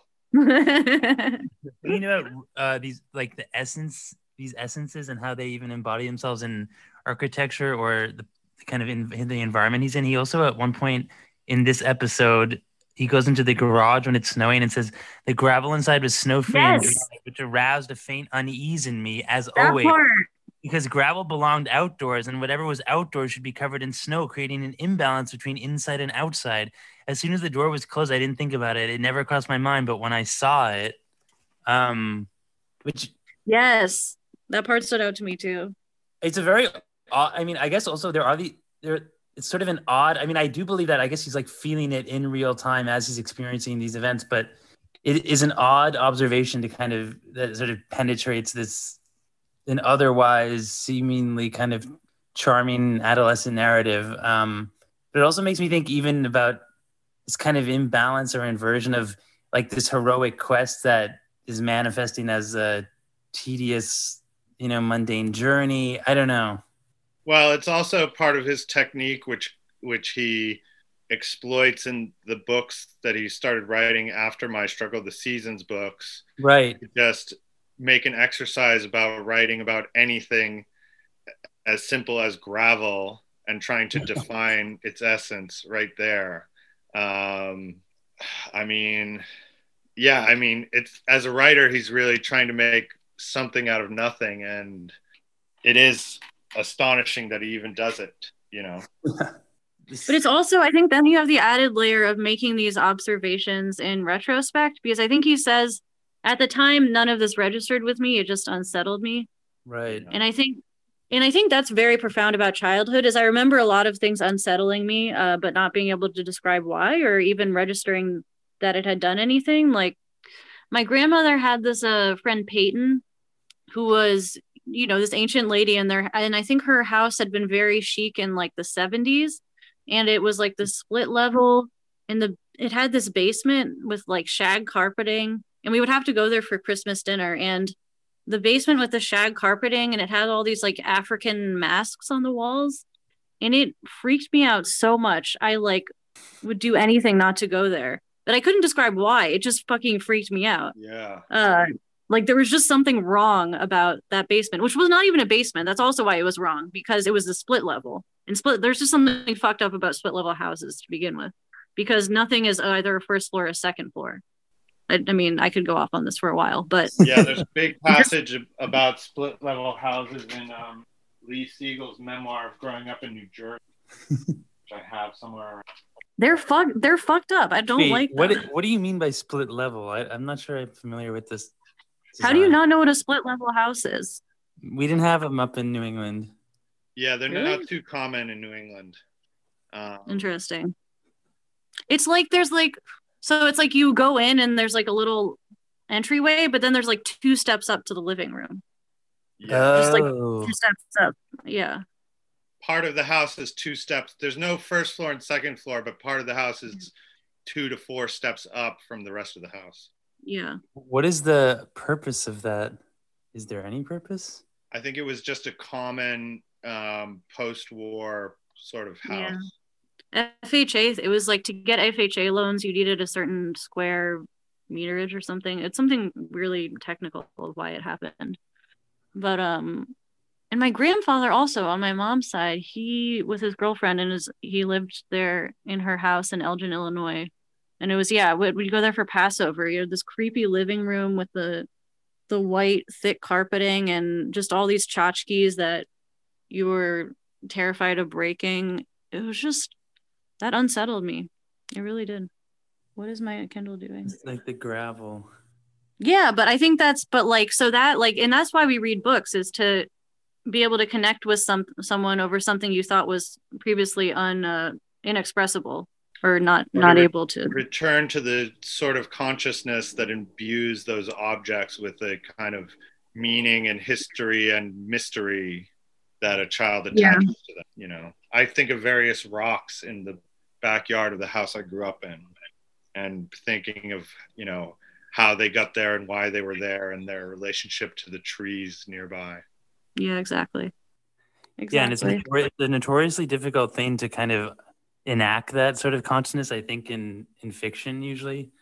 Thinking about uh, these, like the essence, these essences and how they even embody themselves in architecture or the kind of in, in the environment he's in. He also at one point in this episode, he goes into the garage when it's snowing and says, the gravel inside was snow-free yes. and dry, which aroused a faint unease in me, as that always. Part. Because gravel belonged outdoors, and whatever was outdoors should be covered in snow, creating an imbalance between inside and outside. As soon as the door was closed, I didn't think about it. It never crossed my mind, but when I saw it, um, which... Yes, that part stood out to me, too. It's a very... I mean, I guess also there are the... there. It's sort of an odd, I mean, I do believe that I guess he's like feeling it in real time as he's experiencing these events, but it is an odd observation to kind of, that sort of penetrates this an otherwise seemingly kind of charming adolescent narrative. Um, but it also makes me think even about this kind of imbalance or inversion of like this heroic quest that is manifesting as a tedious, you know, mundane journey. I don't know. Well, it's also part of his technique, which which he exploits in the books that he started writing after My Struggle of the Seasons books. Right. Just make an exercise about writing about anything as simple as gravel and trying to define its essence right there. Um, I mean, yeah, I mean, it's as a writer, he's really trying to make something out of nothing, and it is astonishing that he even does it, you know. But it's also, I think then you have the added layer of making these observations in retrospect, because I think he says at the time none of this registered with me, it just unsettled me. Right. And I think and I think that's very profound about childhood, is I remember a lot of things unsettling me, uh, but not being able to describe why, or even registering that it had done anything. Like my grandmother had this uh, friend Peyton, who was, you know, this ancient lady in there. And I think her house had been very chic in like the seventies. And it was like the split level, and the it had this basement with like shag carpeting. And we would have to go there for Christmas dinner. And the basement with the shag carpeting, and it had all these like African masks on the walls, and it freaked me out so much. I like would do anything not to go there, but I couldn't describe why. It just fucking freaked me out. Yeah. Uh, like there was just something wrong about that basement, which was not even a basement. That's also why it was wrong, because it was a split level, and split. There's just something fucked up about split level houses to begin with, because nothing is either a first floor or a second floor. I, I mean, I could go off on this for a while, but yeah, there's a big passage about split level houses in um, Lee Siegel's memoir of growing up in New Jersey, which I have somewhere. They're fuck. They're fucked up. I don't Wait, like what? them. What do you mean by split level? I, I'm not sure I'm familiar with this design. How do you not know what a split level house is? We didn't have them up in New England. Yeah, they're Really? not too common in New England. Um, Interesting. It's like there's like so it's like you go in and there's like a little entryway, but then there's like two steps up to the living room. Yeah. Just like Oh. two steps up. Yeah. Part of the house is two steps. There's no first floor and second floor, but part of the house is two to four steps up from the rest of the house. Yeah. What is the purpose of that? Is there any purpose? I think it was just a common um, post-war sort of house. Yeah. F H A, it was like to get F H A loans, you needed a certain square meterage or something. It's something really technical of why it happened. But um and my grandfather also on my mom's side, he with his girlfriend and his he lived there in her house in Elgin, Illinois. And it was yeah, we'd, we'd go there for Passover. You had this creepy living room with the the white thick carpeting and just all these tchotchkes that you were terrified of breaking. It was just that unsettled me. It really did. What is my Kindle doing? It's like the gravel. Yeah, but I think that's but like so that like and that's why we read books, is to be able to connect with some someone over something you thought was previously un uh, inexpressible or not Or not to re- able to. Return to the sort of consciousness that imbues those objects with a kind of meaning and history and mystery that a child attaches Yeah. to them. You know, I think of various rocks in the backyard of the house I grew up in, and thinking of, you know, how they got there and why they were there and their relationship to the trees nearby. Yeah, exactly. Exactly. Yeah, and it's, notori- it's a notoriously difficult thing to kind of enact that sort of consciousness, I think, in, in fiction usually,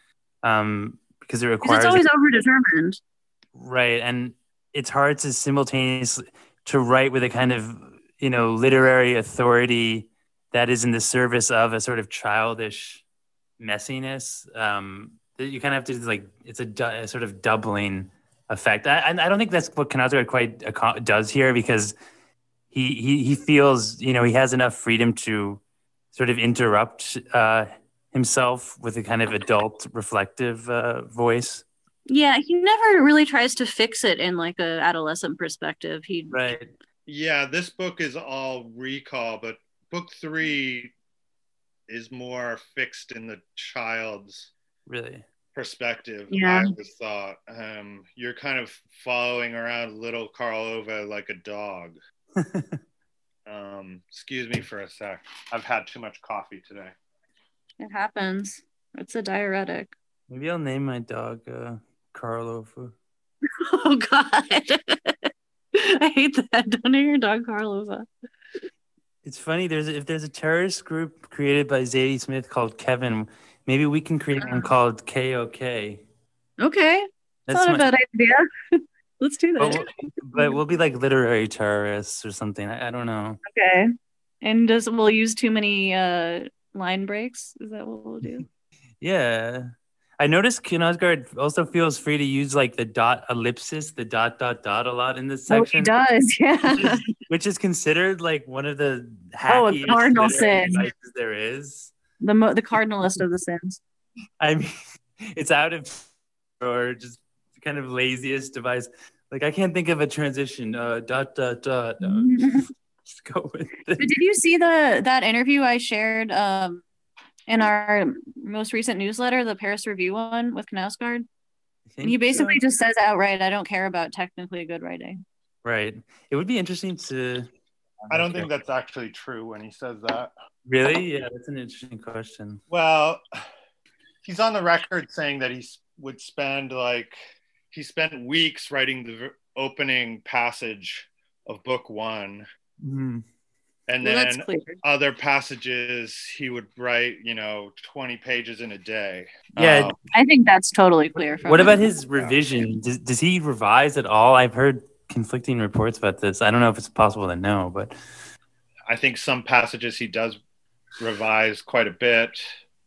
um, because it Because requires... it's always overdetermined. Right, and it's hard to simultaneously to write with a kind of, you know, literary authority that is in the service of a sort of childish messiness. Um, you kind of have to like it's a, du- a sort of doubling effect. I, I don't think that's what Knausgaard quite ac- does here, because he he he feels, you know, he has enough freedom to sort of interrupt uh, himself with a kind of adult reflective uh, voice. Yeah, he never really tries to fix it in like a adolescent perspective. He Right. Yeah, this book is all recall, but book three is more fixed in the child's Really perspective. Yeah. I always thought um, you're kind of following around little Karlova like a dog. um, excuse me for a sec. I've had too much coffee today. It happens. It's a diuretic. Maybe I'll name my dog uh, Karlova. Oh God. I hate that. Don't name your dog Karlova. It's funny. There's if there's a terrorist group created by Zadie Smith called Kevin, maybe we can create one called K O K. Okay. That's not a bad idea. Let's do that. But we'll, but we'll be like literary terrorists or something. I, I don't know. Okay. And does we'll use too many uh line breaks? Is that what we'll do? Yeah. I noticed Knausgaard also feels free to use like the dot ellipsis, the dot dot dot a lot in this section. Oh, he does, yeah. Which is, which is considered like one of the Oh, a hackiest cardinal literary sin. devices there is. The mo- the cardinalist of the sins. I mean, it's out of or just kind of laziest device. Like I can't think of a transition. Uh, dot dot dot. Uh, just go with it. But did you see the that interview I shared um in our most recent newsletter, the Paris Review one with Knausgaard? And he basically so. just says outright, "I don't care about technically good writing." Right. It would be interesting to. I don't think that's actually true when he says that. Really? Yeah, that's an interesting question. Well, he's on the record saying that he would spend like he spent weeks writing the opening passage of book one. Mm-hmm. And well, then other passages he would write, you know, twenty pages in a day. Yeah, um, I think that's totally clear. From what him. about his revision? Does, does he revise at all? I've heard conflicting reports about this. I don't know if it's possible to know, but I think some passages he does revise quite a bit,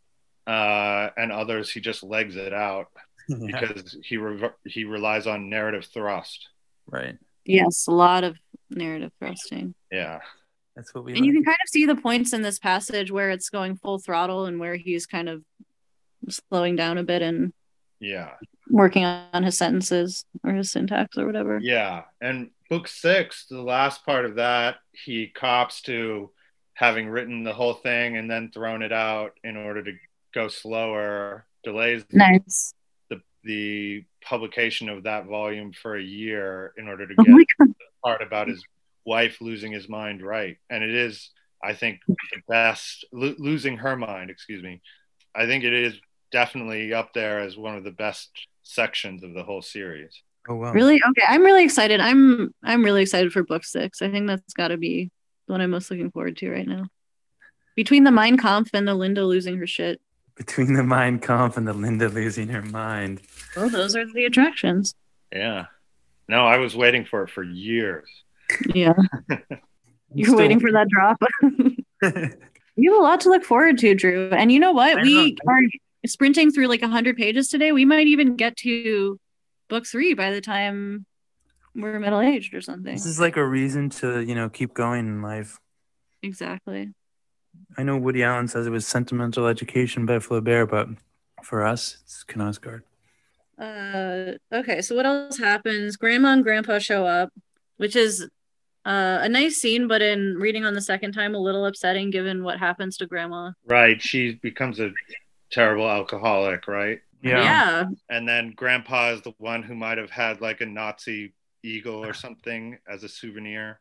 uh, and others he just legs it out yeah. because he re- he relies on narrative thrust. Right. Yes, a lot of narrative thrusting. Yeah. That's what we and like. You can kind of see the points in this passage where it's going full throttle and where he's kind of slowing down a bit and yeah, working on his sentences or his syntax or whatever. Yeah. And book six, the last part of that, he cops to having written the whole thing and then thrown it out in order to go slower, delays nice. the the publication of that volume for a year in order to oh get the part about his wife losing his mind right. And it is, I think, the best lo- losing her mind excuse me I think it is definitely up there as one of the best sections of the whole series. Oh wow. Really? Okay, I'm really excited. I'm I'm really excited for book six. I think that's got to be the one I'm most looking forward to right now. Between the Mein Kampf and the Linda losing her shit. Between the Mein Kampf and the Linda losing her mind. Well, those are the attractions. Yeah. No, I was waiting for it for years. Yeah. You're still waiting for that drop. You have a lot to look forward to, Drew. And you know what? I we know. are sprinting through like one hundred pages today. We might even get to book three by the time we're middle-aged or something. This is like a reason to, you know, keep going in life. Exactly. I know Woody Allen says it was sentimental education by Flaubert, but for us, it's Knausgaard. Uh, okay, so what else happens? Grandma and Grandpa show up, which is uh, a nice scene, but in reading on the second time, a little upsetting given what happens to Grandma. Right. She becomes a terrible alcoholic, right? Yeah. Yeah. And then Grandpa is the one who might have had like a Nazi eagle or something as a souvenir.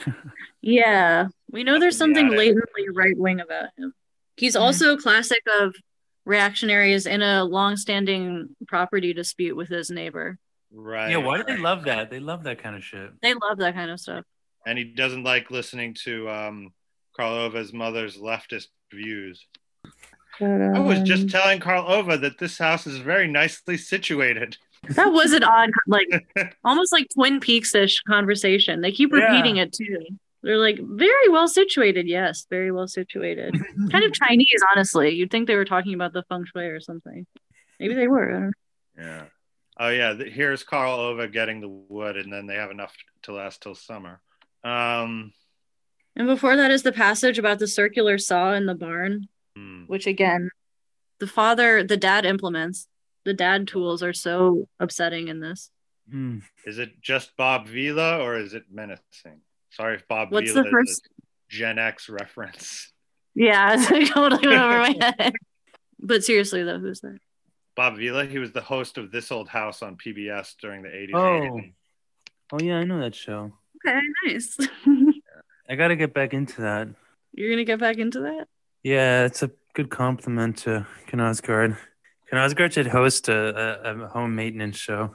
Yeah. We know Up there's in the something attic. latently right-wing about him. He's also a classic of reactionaries in a long-standing property dispute with his neighbor. Right. Yeah, why do they love that? They love that kind of shit. They love that kind of stuff. And he doesn't like listening to um, Karlova's mother's leftist views. I was just telling Karlova that this house is very nicely situated. That was an odd, like, almost like Twin Peaks-ish conversation. They keep repeating Yeah. it, too. They're like, very well situated. Yes, very well situated. Kind of Chinese, honestly. You'd think they were talking about the feng shui or something. Maybe they were. I don't know. Yeah. Oh, yeah. th- Here's Karlova getting the wood, and then they have enough to last till summer. Um, And before that is the passage about the circular saw in the barn, hmm. which, again, the father, the dad implements. The dad tools are so upsetting in this. Hmm. Is it just Bob Vila or is it menacing? Sorry if Bob What's Vila the first? is a Gen X reference. Yeah, it totally went over my head. But seriously, though, who's that? Bob Vila, he was the host of This Old House on P B S during the eighties. Oh. Oh, yeah, I know that show. Okay, nice. I got to get back into that. You're going to get back into that? Yeah, it's a good compliment to Knausgaard. Knausgaard should host a, a, a home maintenance show.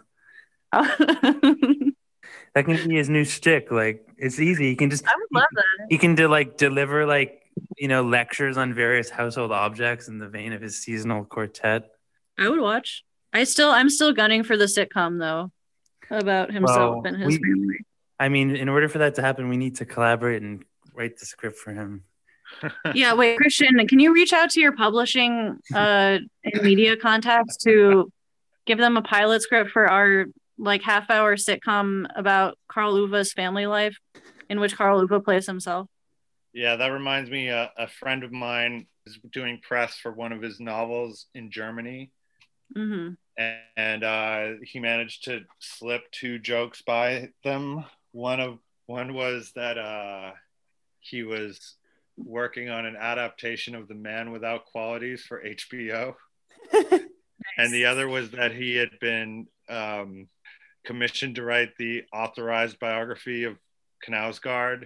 That can be his new shtick. Like, it's easy. He can just I would love that. he can do like deliver like you know lectures on various household objects in the vein of his seasonal quartet. I would watch. I still, I'm still gunning for the sitcom though, about himself Well, and his we- family. I mean, in order for that to happen, we need to collaborate and write the script for him. Yeah, wait, Christian, can you reach out to your publishing uh and media contacts to give them a pilot script for our like half hour sitcom about Carl Uva's family life, in which Carl Uva plays himself? Yeah, that reminds me, uh, a friend of mine is doing press for one of his novels in Germany. Mm-hmm. And, and uh, he managed to slip two jokes by them. One of one was that uh, he was working on an adaptation of The Man Without Qualities for H B O. Nice. And the other was that he had been um, commissioned to write the authorized biography of Knausgaard,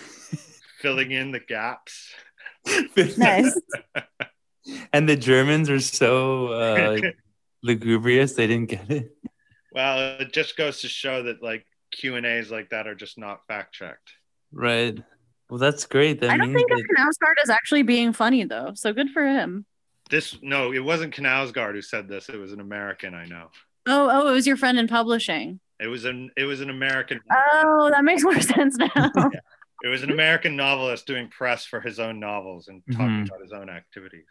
filling in the gaps. Nice. And the Germans are so uh, lugubrious, they didn't get it. Well, it just goes to show that like Q and A's like that are just not fact checked. Right. Well, that's great. That I don't think that Knausgaard is actually being funny though, so good for him. This no, it wasn't Knausgaard who said this. It was an American I know. Oh, oh, it was your friend in publishing. It was an it was an American. Oh, that makes more sense now. Yeah. It was an American novelist doing press for his own novels and talking mm-hmm. about his own activities.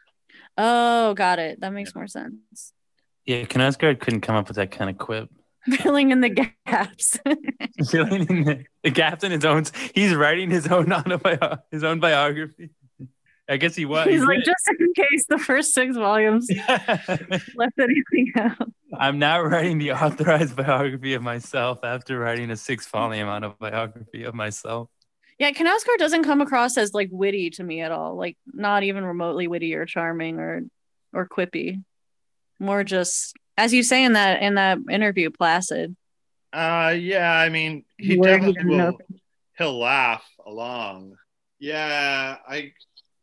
Oh, got it. That makes yeah. more sense. Yeah, Knausgaard couldn't come up with that kind of quip. Filling in the gaps. Filling in the, the gaps in his own. He's writing his own autobi- his own biography. I guess he was. He's he like, did. Just in case the first six volumes left anything out. I'm now writing the authorized biography of myself after writing a six-volume autobiography of myself. Yeah, Knausgaard doesn't come across as like witty to me at all. Like not even remotely witty or charming or or quippy. More just, as you say in that in that interview, placid. Uh, yeah. I mean, he Where definitely he will. He'll laugh along. Yeah, I.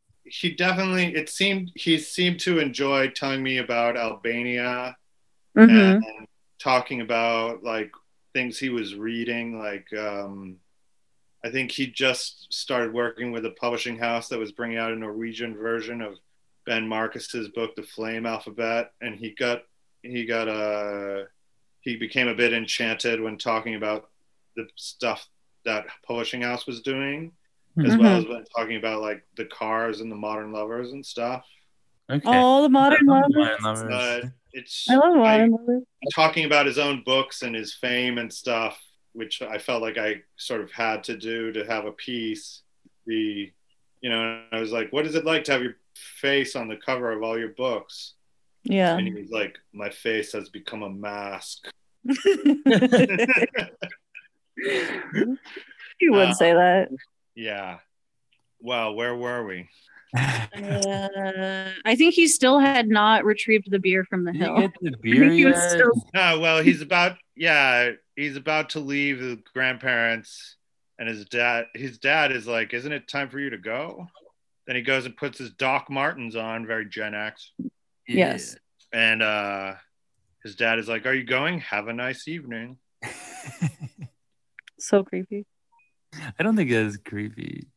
He definitely. It seemed he seemed to enjoy telling me about Albania mm-hmm. and, and talking about like things he was reading. Like, um, I think he just started working with a publishing house that was bringing out a Norwegian version of Ben Marcus's book, The Flame Alphabet, and he got he got a uh, he became a bit enchanted when talking about the stuff that publishing house was doing, mm-hmm. as well as when talking about like the Cars and the Modern Lovers and stuff. Okay. Oh, the Modern Lovers. Modern Lovers. Uh, it's I love Modern Lovers. Talking about his own books and his fame and stuff, which I felt like I sort of had to do to have a piece. The you know, I was like, what is it like to have your face on the cover of all your books? Yeah. And he was like, my face has become a mask. You would uh, say that. Yeah. Well, where were we? Uh, I think he still had not retrieved the beer from the Did hill. You get the beer yet? Still... No, well, he's about, yeah, he's about to leave the grandparents, and his dad, his dad is like, isn't it time for you to go? Then he goes and puts his Doc Martens on, very Gen X. Yes. And uh, his dad is like, are you going? Have a nice evening. So creepy. I don't think that is creepy.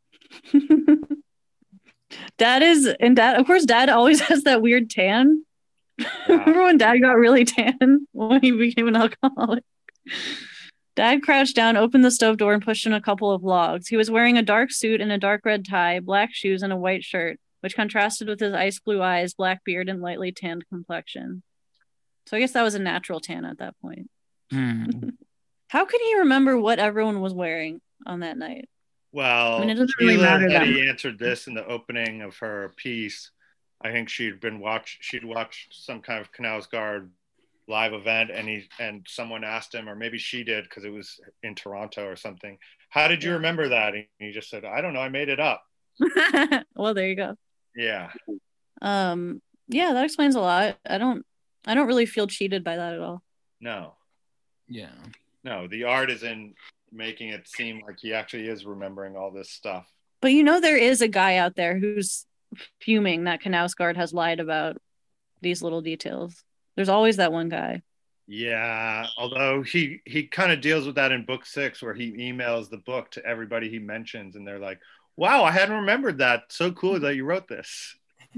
Dad is, and dad, of course, dad always has that weird tan. Yeah. Remember when dad got really tan when he became an alcoholic? Dad crouched down, opened the stove door, and pushed in a couple of logs. He was wearing a dark suit and a dark red tie, black shoes, and a white shirt, which contrasted with his ice blue eyes, black beard, and lightly tanned complexion. So I guess that was a natural tan at that point. Mm. How could he remember what everyone was wearing on that night? Well, I mean, it doesn't really matter that he answered this in the opening of her piece. I think she'd been watch she'd watched some kind of Knausgaard live event, and he and someone asked him, or maybe she did because it was in Toronto or something. How did you remember that? And he just said, I don't know, I made it up. Well, there you go. Yeah. Um. Yeah, that explains a lot. I don't. I don't really feel cheated by that at all. No. Yeah. No, the art is in making it seem like he actually is remembering all this stuff. But you know, there is a guy out there who's fuming that Knausgaard has lied about these little details. There's always that one guy. Yeah, although he he kind of deals with that in book six, where he emails the book to everybody he mentions, and they're like, wow, I hadn't remembered that. So cool that you wrote this.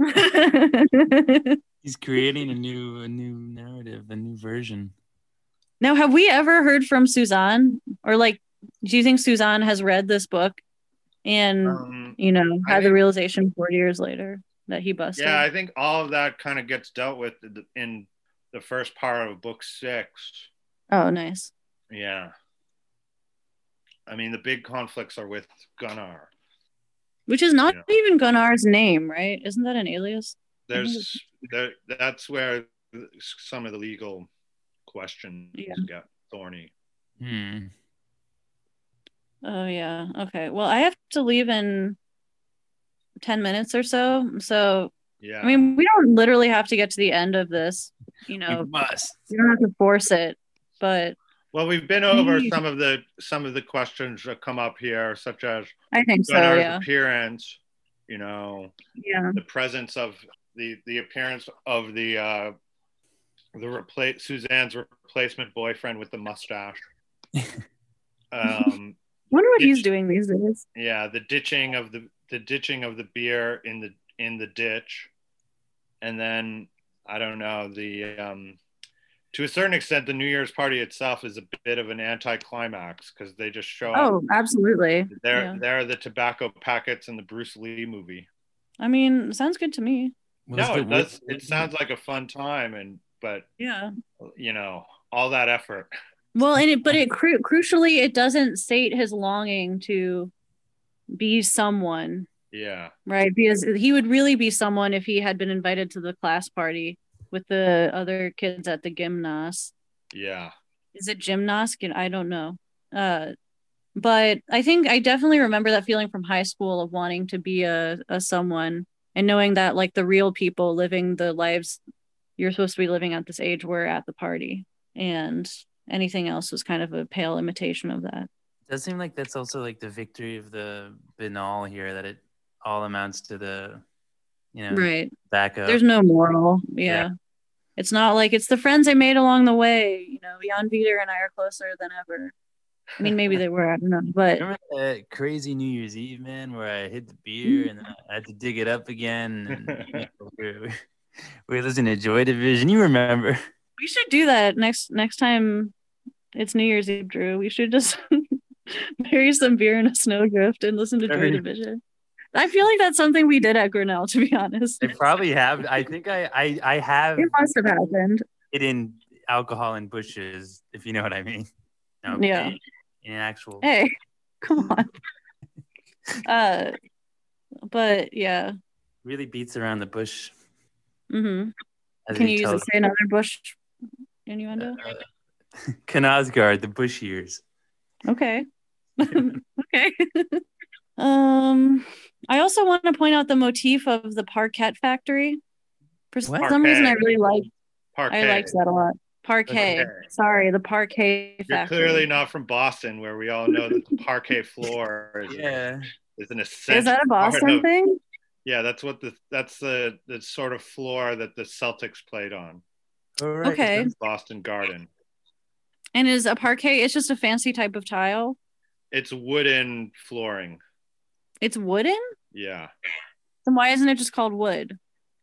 He's creating a new a new narrative, a new version. Now, have we ever heard from Suzanne? Or like, do you think Suzanne has read this book and Um, you know I had the think, realization forty years later that he busted. yeah, I think all of that kind of gets dealt with in the first part of book six. Oh, nice. Yeah. I mean, the big conflicts are with Gunnar. Which is not you know. even Gunnar's name, right? Isn't that an alias? There's there, that's where some of the legal questions Yeah. get thorny. Hmm. Oh yeah. Okay. Well, I have to leave in ten minutes or so. So Yeah. I mean, we don't literally have to get to the end of this. You know, We must. you don't have to force it, but Well, we've been over some of the some of the questions that come up here, such as I think so. Gunnar's Yeah. appearance, you know, Yeah. the presence of the the appearance of the uh, the replace Suzanne's replacement boyfriend with the mustache. um, Wonder what ditch, he's doing these days. Yeah, the ditching of the the ditching of the beer in the in the ditch, and then I don't know the. Um, to a certain extent, the New Year's party itself is a bit of an anticlimax because they just show Oh, up. absolutely. There, Yeah. there are the tobacco packets in the Bruce Lee movie. I mean, sounds good to me. No, it does. It sounds like a fun time, and but yeah, you know, all that effort. Well, and it, but it cru- crucially, it doesn't state his longing to be someone. Yeah. Right, because he would really be someone if he had been invited to the class party with the other kids at the gymnas. Yeah. Is it gymnas? I don't know. Uh, but I think I definitely remember that feeling from high school of wanting to be a, a someone and knowing that like the real people living the lives you're supposed to be living at this age were at the party, and anything else was kind of a pale imitation of that. It does seem like that's also like the victory of the banal here, that it all amounts to the, you know, right. backup. There's no moral. Yeah. Yeah. It's not like it's the friends I made along the way. You know, Jan Vider and I are closer than ever. I mean, maybe they were. I don't know. But remember that crazy New Year's Eve, man, where I hit the beer and then I had to dig it up again. And, you know, we're, we're listening to Joy Division. You remember? We should do that next next time it's New Year's Eve, Drew. We should just bury some beer in a snowdrift and listen to Joy Division. I feel like that's something we did at Grinnell, to be honest. I probably have. I think I, I, I have. It must have happened. It in alcohol and bushes, if you know what I mean. No, yeah. In, in actual. Hey, come on. uh, but yeah. Really beats around the bush. Mm-hmm. Can you use it, say another bush innuendo? Uh, Knausgaard, the bush years. Okay. okay. um, I also want to point out the motif of the parquet factory. For what? some Parquet. reason, I really like. Parquet. I liked that a lot. Parquet. parquet. Sorry, the parquet You're factory. You're clearly not from Boston, where we all know that the parquet floor is, yeah. is an essential. Is that a Boston of, thing? Yeah, that's what the that's the the sort of floor that the Celtics played on. Oh, right. Okay. Boston Garden. And is a parquet? It's just a fancy type of tile. It's wooden flooring. It's wooden? Yeah. Then why isn't it just called wood?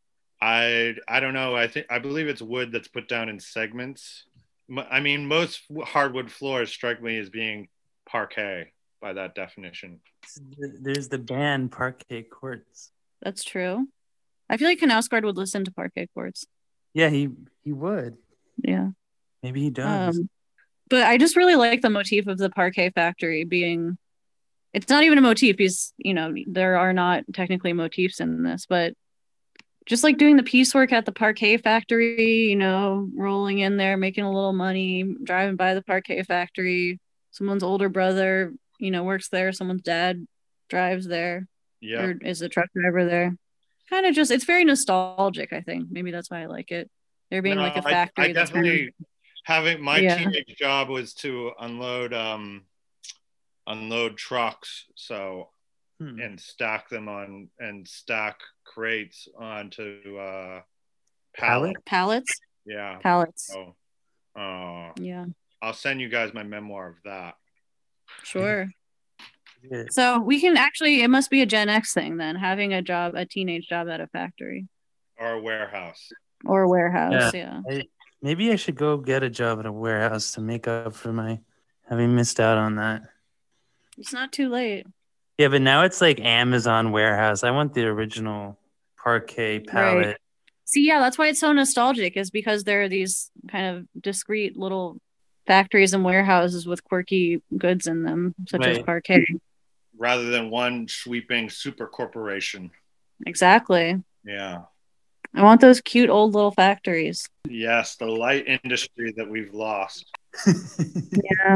I I don't know. I think I believe it's wood that's put down in segments. I mean, most hardwood floors strike me as being parquet by that definition. There's the band Parquet Courts. That's true. I feel like Knausgaard would listen to Parquet Courts. Yeah, he he would. Yeah. Maybe he does. Um, but I just really like the motif of the parquet factory being, it's not even a motif. He's, you know, there are not technically motifs in this, but just like doing the piecework at the parquet factory, you know, rolling in there, making a little money, driving by the parquet factory. Someone's older brother, you know, works there. Someone's dad drives there. Yeah. Or is a truck driver there. Kind of just, it's very nostalgic, I think. Maybe that's why I like it. There being no, like a factory. I, I definitely, kind of, having my yeah. teenage job was to unload, um, unload trucks. So, hmm. and stack them on and stack crates onto uh, pallets. Pallets? Yeah. Pallets. So, uh, yeah. I'll send you guys my memoir of that. Sure. Yeah. So we can actually, it must be a Gen X thing then, having a job, a teenage job at a factory. Or a warehouse. Or a warehouse, yeah. yeah. I, maybe I should go get a job at a warehouse to make up for my having missed out on that. It's not too late. Yeah, but now it's like Amazon warehouse. I want the original parquet palette. Right. See, yeah, that's why it's so nostalgic, is because there are these kind of discrete little factories and warehouses with quirky goods in them, such as Right. parquet. Rather than one sweeping super corporation. Exactly. Yeah. I want those cute old little factories. Yes, the light industry that we've lost. Yeah.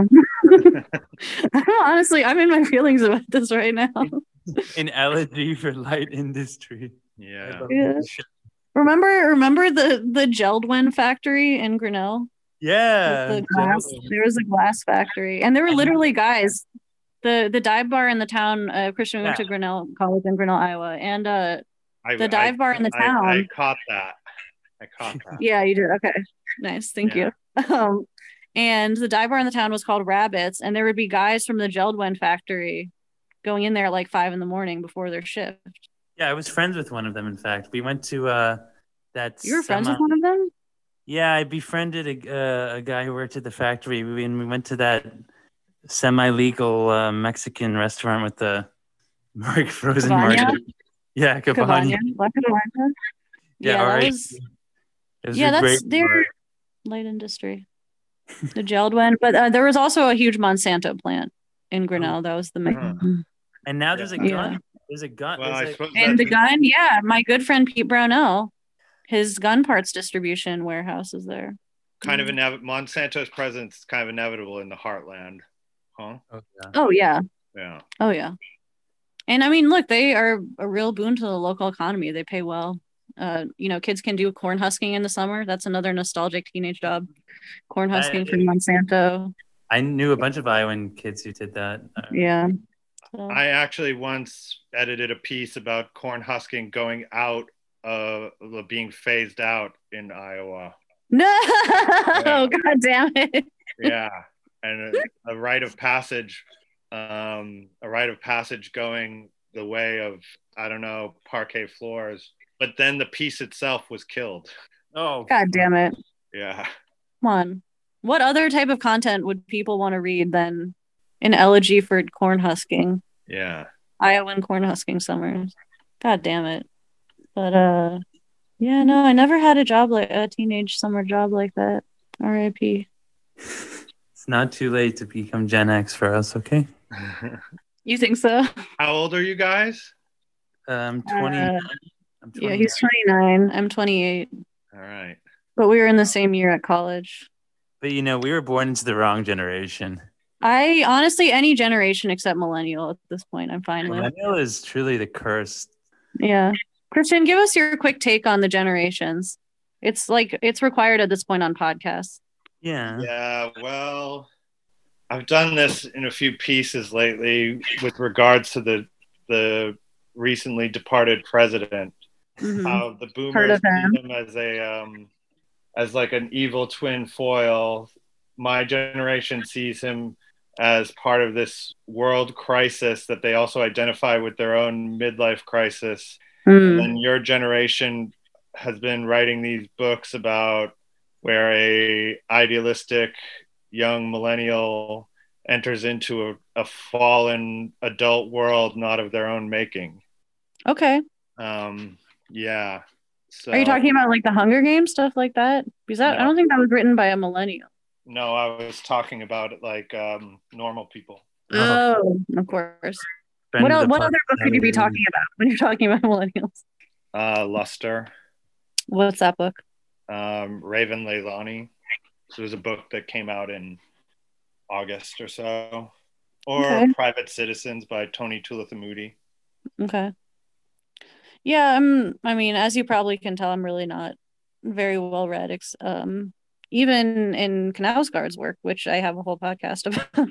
Honestly, I'm in my feelings about this right now. An elegy for light industry. Yeah. Yeah. Remember, remember the the Geldwin factory in Grinnell? Yeah. The glass. There was a glass factory, and there were literally guys. The the dive bar in the town. Uh, Christian we went Yeah. to Grinnell College in Grinnell, Iowa, and uh, I, the dive I, bar in the I, town. I caught that. I caught that. Yeah, you did. Okay, nice. Thank Yeah. you. Um, and the dive bar in the town was called Rabbits, and there would be guys from the Geldwin factory going in there at like five in the morning before their shift. Yeah, I was friends with one of them. In fact, we went to uh, that. You were friends semi- with one of them? Yeah, I befriended a uh, a guy who worked at the factory. We and we went to that semi-legal uh, Mexican restaurant with the mark frozen Cabana? market. Yeah, Cabana. Cabana. La Cabana? Yeah, Yeah, all that right. was It was yeah, a that's great their bar. light industry. The Geldwin, but uh, there was also a huge Monsanto plant in Grinnell. That was the main. Uh-huh. And now there's a Yeah. gun. There's a gun. Well, I there's a, suppose And the that's gun, yeah, my good friend Pete Brownell, his gun parts distribution warehouse is there. kind of inev- Monsanto's presence is kind of inevitable in the heartland, huh? oh, yeah. Oh yeah, Yeah. oh yeah. And I mean, look, they are a real boon to the local economy. They pay well. Uh, you know, kids can do corn husking in the summer. That's another nostalgic teenage job. Corn That husking for is- Monsanto. I knew a bunch of Iowan kids who did that. Uh, Yeah. So, I actually once edited a piece about corn husking going out, uh, being phased out in Iowa. no, God damn it. Yeah, and a, a rite of passage, um, a rite of passage going the way of, I don't know, parquet floors. But then the piece itself was killed. oh, God damn it. Yeah. Come on. What other type of content would people want to read than an elegy for corn husking? Yeah. Iowan corn husking summers. God damn it. But uh yeah, no, I never had a job like a teenage summer job like that. R I P. It's not too late to become Gen X for us, okay? You think so? How old are you guys? Um, twenty. Uh, I'm yeah, twenty. he's twenty-nine. I'm twenty-eight. All right. But we were in the same year at college. But you know, we were born into the wrong generation. I honestly, any generation except millennial at this point, I'm fine with. Millennial is truly the curse. Yeah. Christian, give us your quick take on the generations. It's like it's required at this point on podcasts. Yeah. Yeah, well, I've done this in a few pieces lately with regards to the the recently departed president. Mhm. How the Heard boomers of him. see him as a um, as like an evil twin foil. My generation sees him as part of this world crisis that they also identify with their own midlife crisis. Mm. And your generation has been writing these books about where a idealistic young millennial enters into a, a fallen adult world not of their own making. Okay. Um, yeah. So, Are you talking about like the Hunger Games stuff like that? Because that, I No. don't think that was written by a millennial. No, I was talking about it like um, normal people. Oh, of course. Friend What of else, the what other book could you be podcast. talking about when you're talking about millennials? Uh, Luster, What's that book? um, Raven Leilani. So it was a book that came out in August or so. Or Okay. Private Citizens by Tony Tulathamudi. Okay. Yeah, I'm. I mean, as you probably can tell, I'm really not very well read. ex- Um, even in Knausgaard's work, which I have a whole podcast about.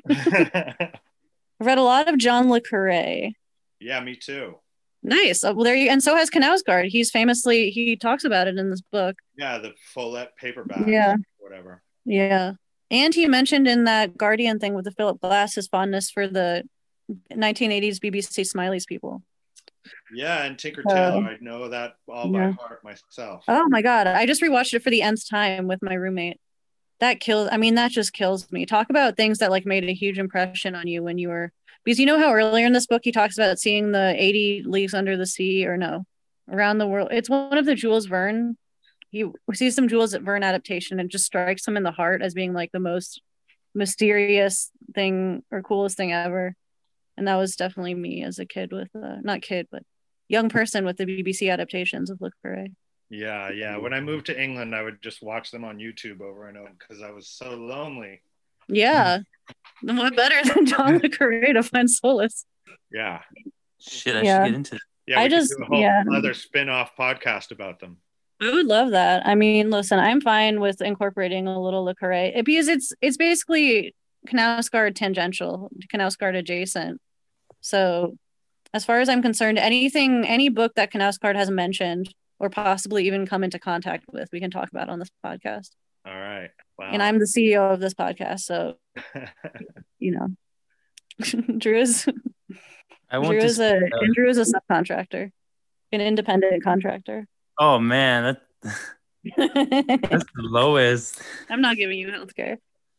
I've read a lot of John Le Carre. Yeah, me too. Nice. Uh, Well, there you. And so has Knausgaard. He's famously he talks about it in this book. Yeah, the Follett paperback. Yeah. Whatever. Yeah. And he mentioned in that Guardian thing with the Philip Glass his fondness for the nineteen eighties B B C Smileys people. Yeah, and Tinker So- Tailor, I know that all by Yeah. heart myself. Oh my God. I just rewatched it for the nth time with my roommate. That kills, I mean, that just kills me. Talk about things that like made a huge impression on you when you were Because you know how earlier in this book he talks about seeing the eighty Leagues Under the Sea, or no, Around the World. It's one of the Jules Verne. He sees some Jules Verne adaptation and just strikes him in the heart as being like the most mysterious thing or coolest thing ever. And that was definitely me as a kid with, uh, not kid, but young person with the B B C adaptations of Le Carre. Yeah, yeah. When I moved to England, I would just watch them on YouTube over and over because I was so lonely. Yeah. What better than John Le Carre to find solace? Yeah. Shit, I Yeah. should get into it. Yeah, we I could just- do a whole yeah. other spin-off podcast about them. I would love that. I mean, listen, I'm fine with incorporating a little Le Carre it, because it's it's basically Knausgaard tangential, Knausgaard adjacent. So, as far as I'm concerned, anything, any book that Knausgaard has mentioned or possibly even come into contact with, we can talk about on this podcast. All right. Wow. And I'm the C E O of this podcast, so you know, Drew is I want Drew to. is a and Drew is a subcontractor, an independent contractor. Oh man, that, that's the lowest. I'm not giving you healthcare.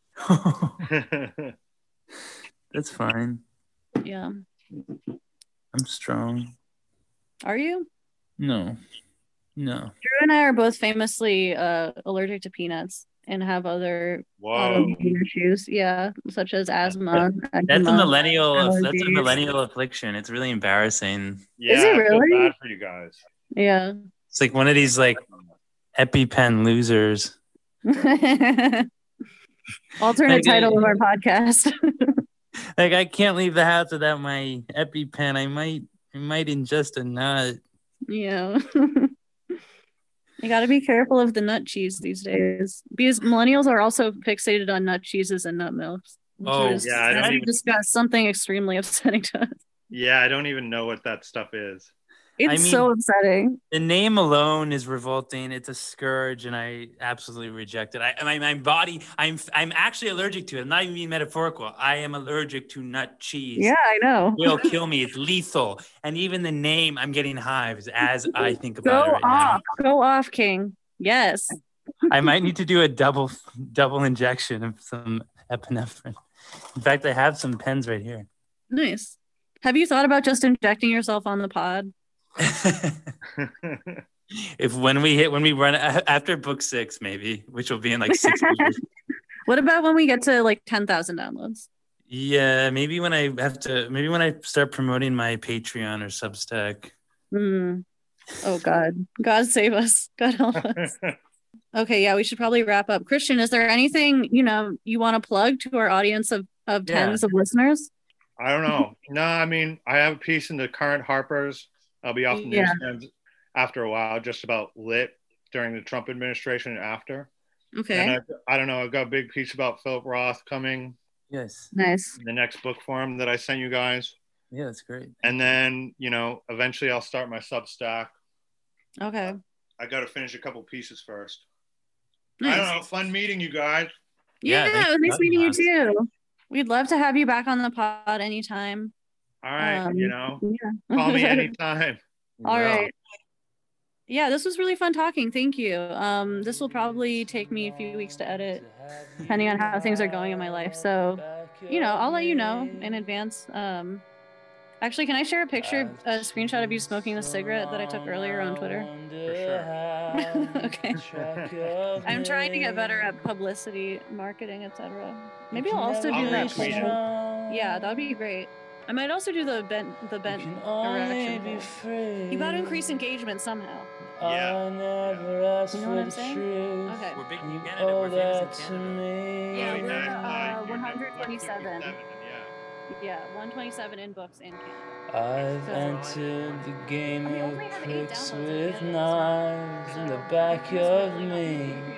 That's fine. Yeah. I'm strong. Are you? No, no. Drew and I are both famously uh, allergic to peanuts and have other Whoa. autoimmune issues. Yeah, such as asthma. That's a eczema, millennial. That's a allergies. millennial affliction. It's really embarrassing. Yeah, Is it I feel really? bad for you guys. Yeah. It's like one of these like EpiPen losers. Alternate Like, title uh, of our podcast. Like I can't leave the house without my EpiPen. I might, I might ingest a nut. Yeah. You got to be careful of the nut cheese these days because millennials are also fixated on nut cheeses and nut milks. Which Oh, is, yeah, I don't as we even- discussed, something extremely upsetting to us. Yeah, I don't even know what that stuff is. It's I mean- so upsetting. The name alone is revolting. It's a scourge, and I absolutely reject it. I, my, my body, I'm, I'm actually allergic to it. I'm not even being metaphorical. I am allergic to nut cheese. Yeah, I know. It'll kill me. It's lethal. And even the name, I'm getting hives as I think Go about it right off. Go off, King. Yes. now. I might need to do a double, double injection of some epinephrine. In fact, I have some pens right here. Nice. Have you thought about just injecting yourself on the pod? If when we hit when we run after book six, maybe, which will be in like six years. What about when we get to like ten thousand downloads? Yeah, maybe when I have to, maybe when I start promoting my Patreon or Substack. Hmm. Oh God. God save us. God help us. Okay, yeah, we should probably wrap up. Christian, is there anything, you know, you want to plug to our audience of, of Yeah. tens of listeners? I don't know. No, I mean, I have a piece in the current Harper's. I'll be off the Yeah. newsstands after a while, just about lit during the Trump administration and after. Okay. And I, I don't know. I've got a big piece about Philip Roth coming Yes. Nice. in the next book for him that I sent you guys. Yeah, that's great. And then, you know, eventually I'll start my Substack. Okay. I got to finish a couple pieces first. Nice. I don't know. Fun meeting you guys. Yeah, Yeah, thanks it was for nice having meeting you us. too. We'd love to have you back on the pod anytime. All right. Um, you know, Yeah. call me anytime. All Well, right. Yeah, this was really fun talking. Thank you. Um, this will probably take me a few weeks to edit, depending on how things are going in my life. So, you know, I'll let you know in advance. Um, actually, can I share a picture, a screenshot of you smoking the cigarette that I took earlier on Twitter? For sure. Okay. I'm trying to get better at publicity, marketing, et cetera. Maybe I'll also do I'll that. retweet poll. Yeah, that'd be great. I might also do the bent, the bent erection poll. You got to increase engagement somehow. Yeah. You know what I'm saying? Okay. We're big in Canada. We're famous in Canada. Yeah, Really we're, nice. uh, Like, you're one hundred twenty-seven. like fifty-seven, Yeah, one twenty-seven in books in Canada. I've So- entered the game We of only have eight pricks downloads with altogether, so- knives in the back This of really me. helped.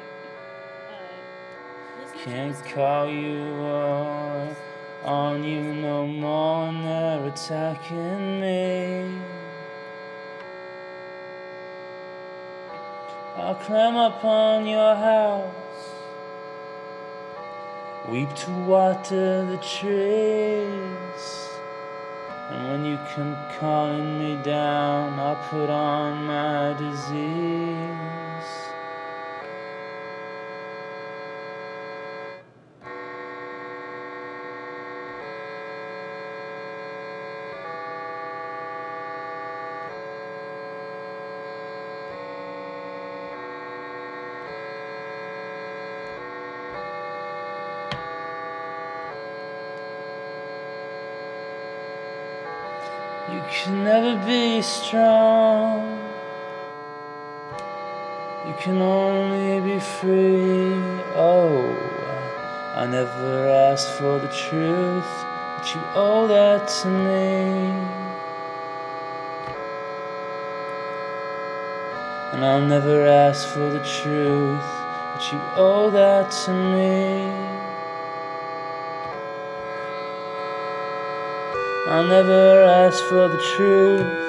Uh, listenership Can't is- call you on, on you no more, and they're attacking me. I'll climb up on your house, weep to water the trees. And when you come calling me down, I'll put on my disease. can never be strong. You can only be free. Oh, I never asked for the truth, but you owe that to me. And I'll never ask for the truth, but you owe that to me. I'll never ask for the truth,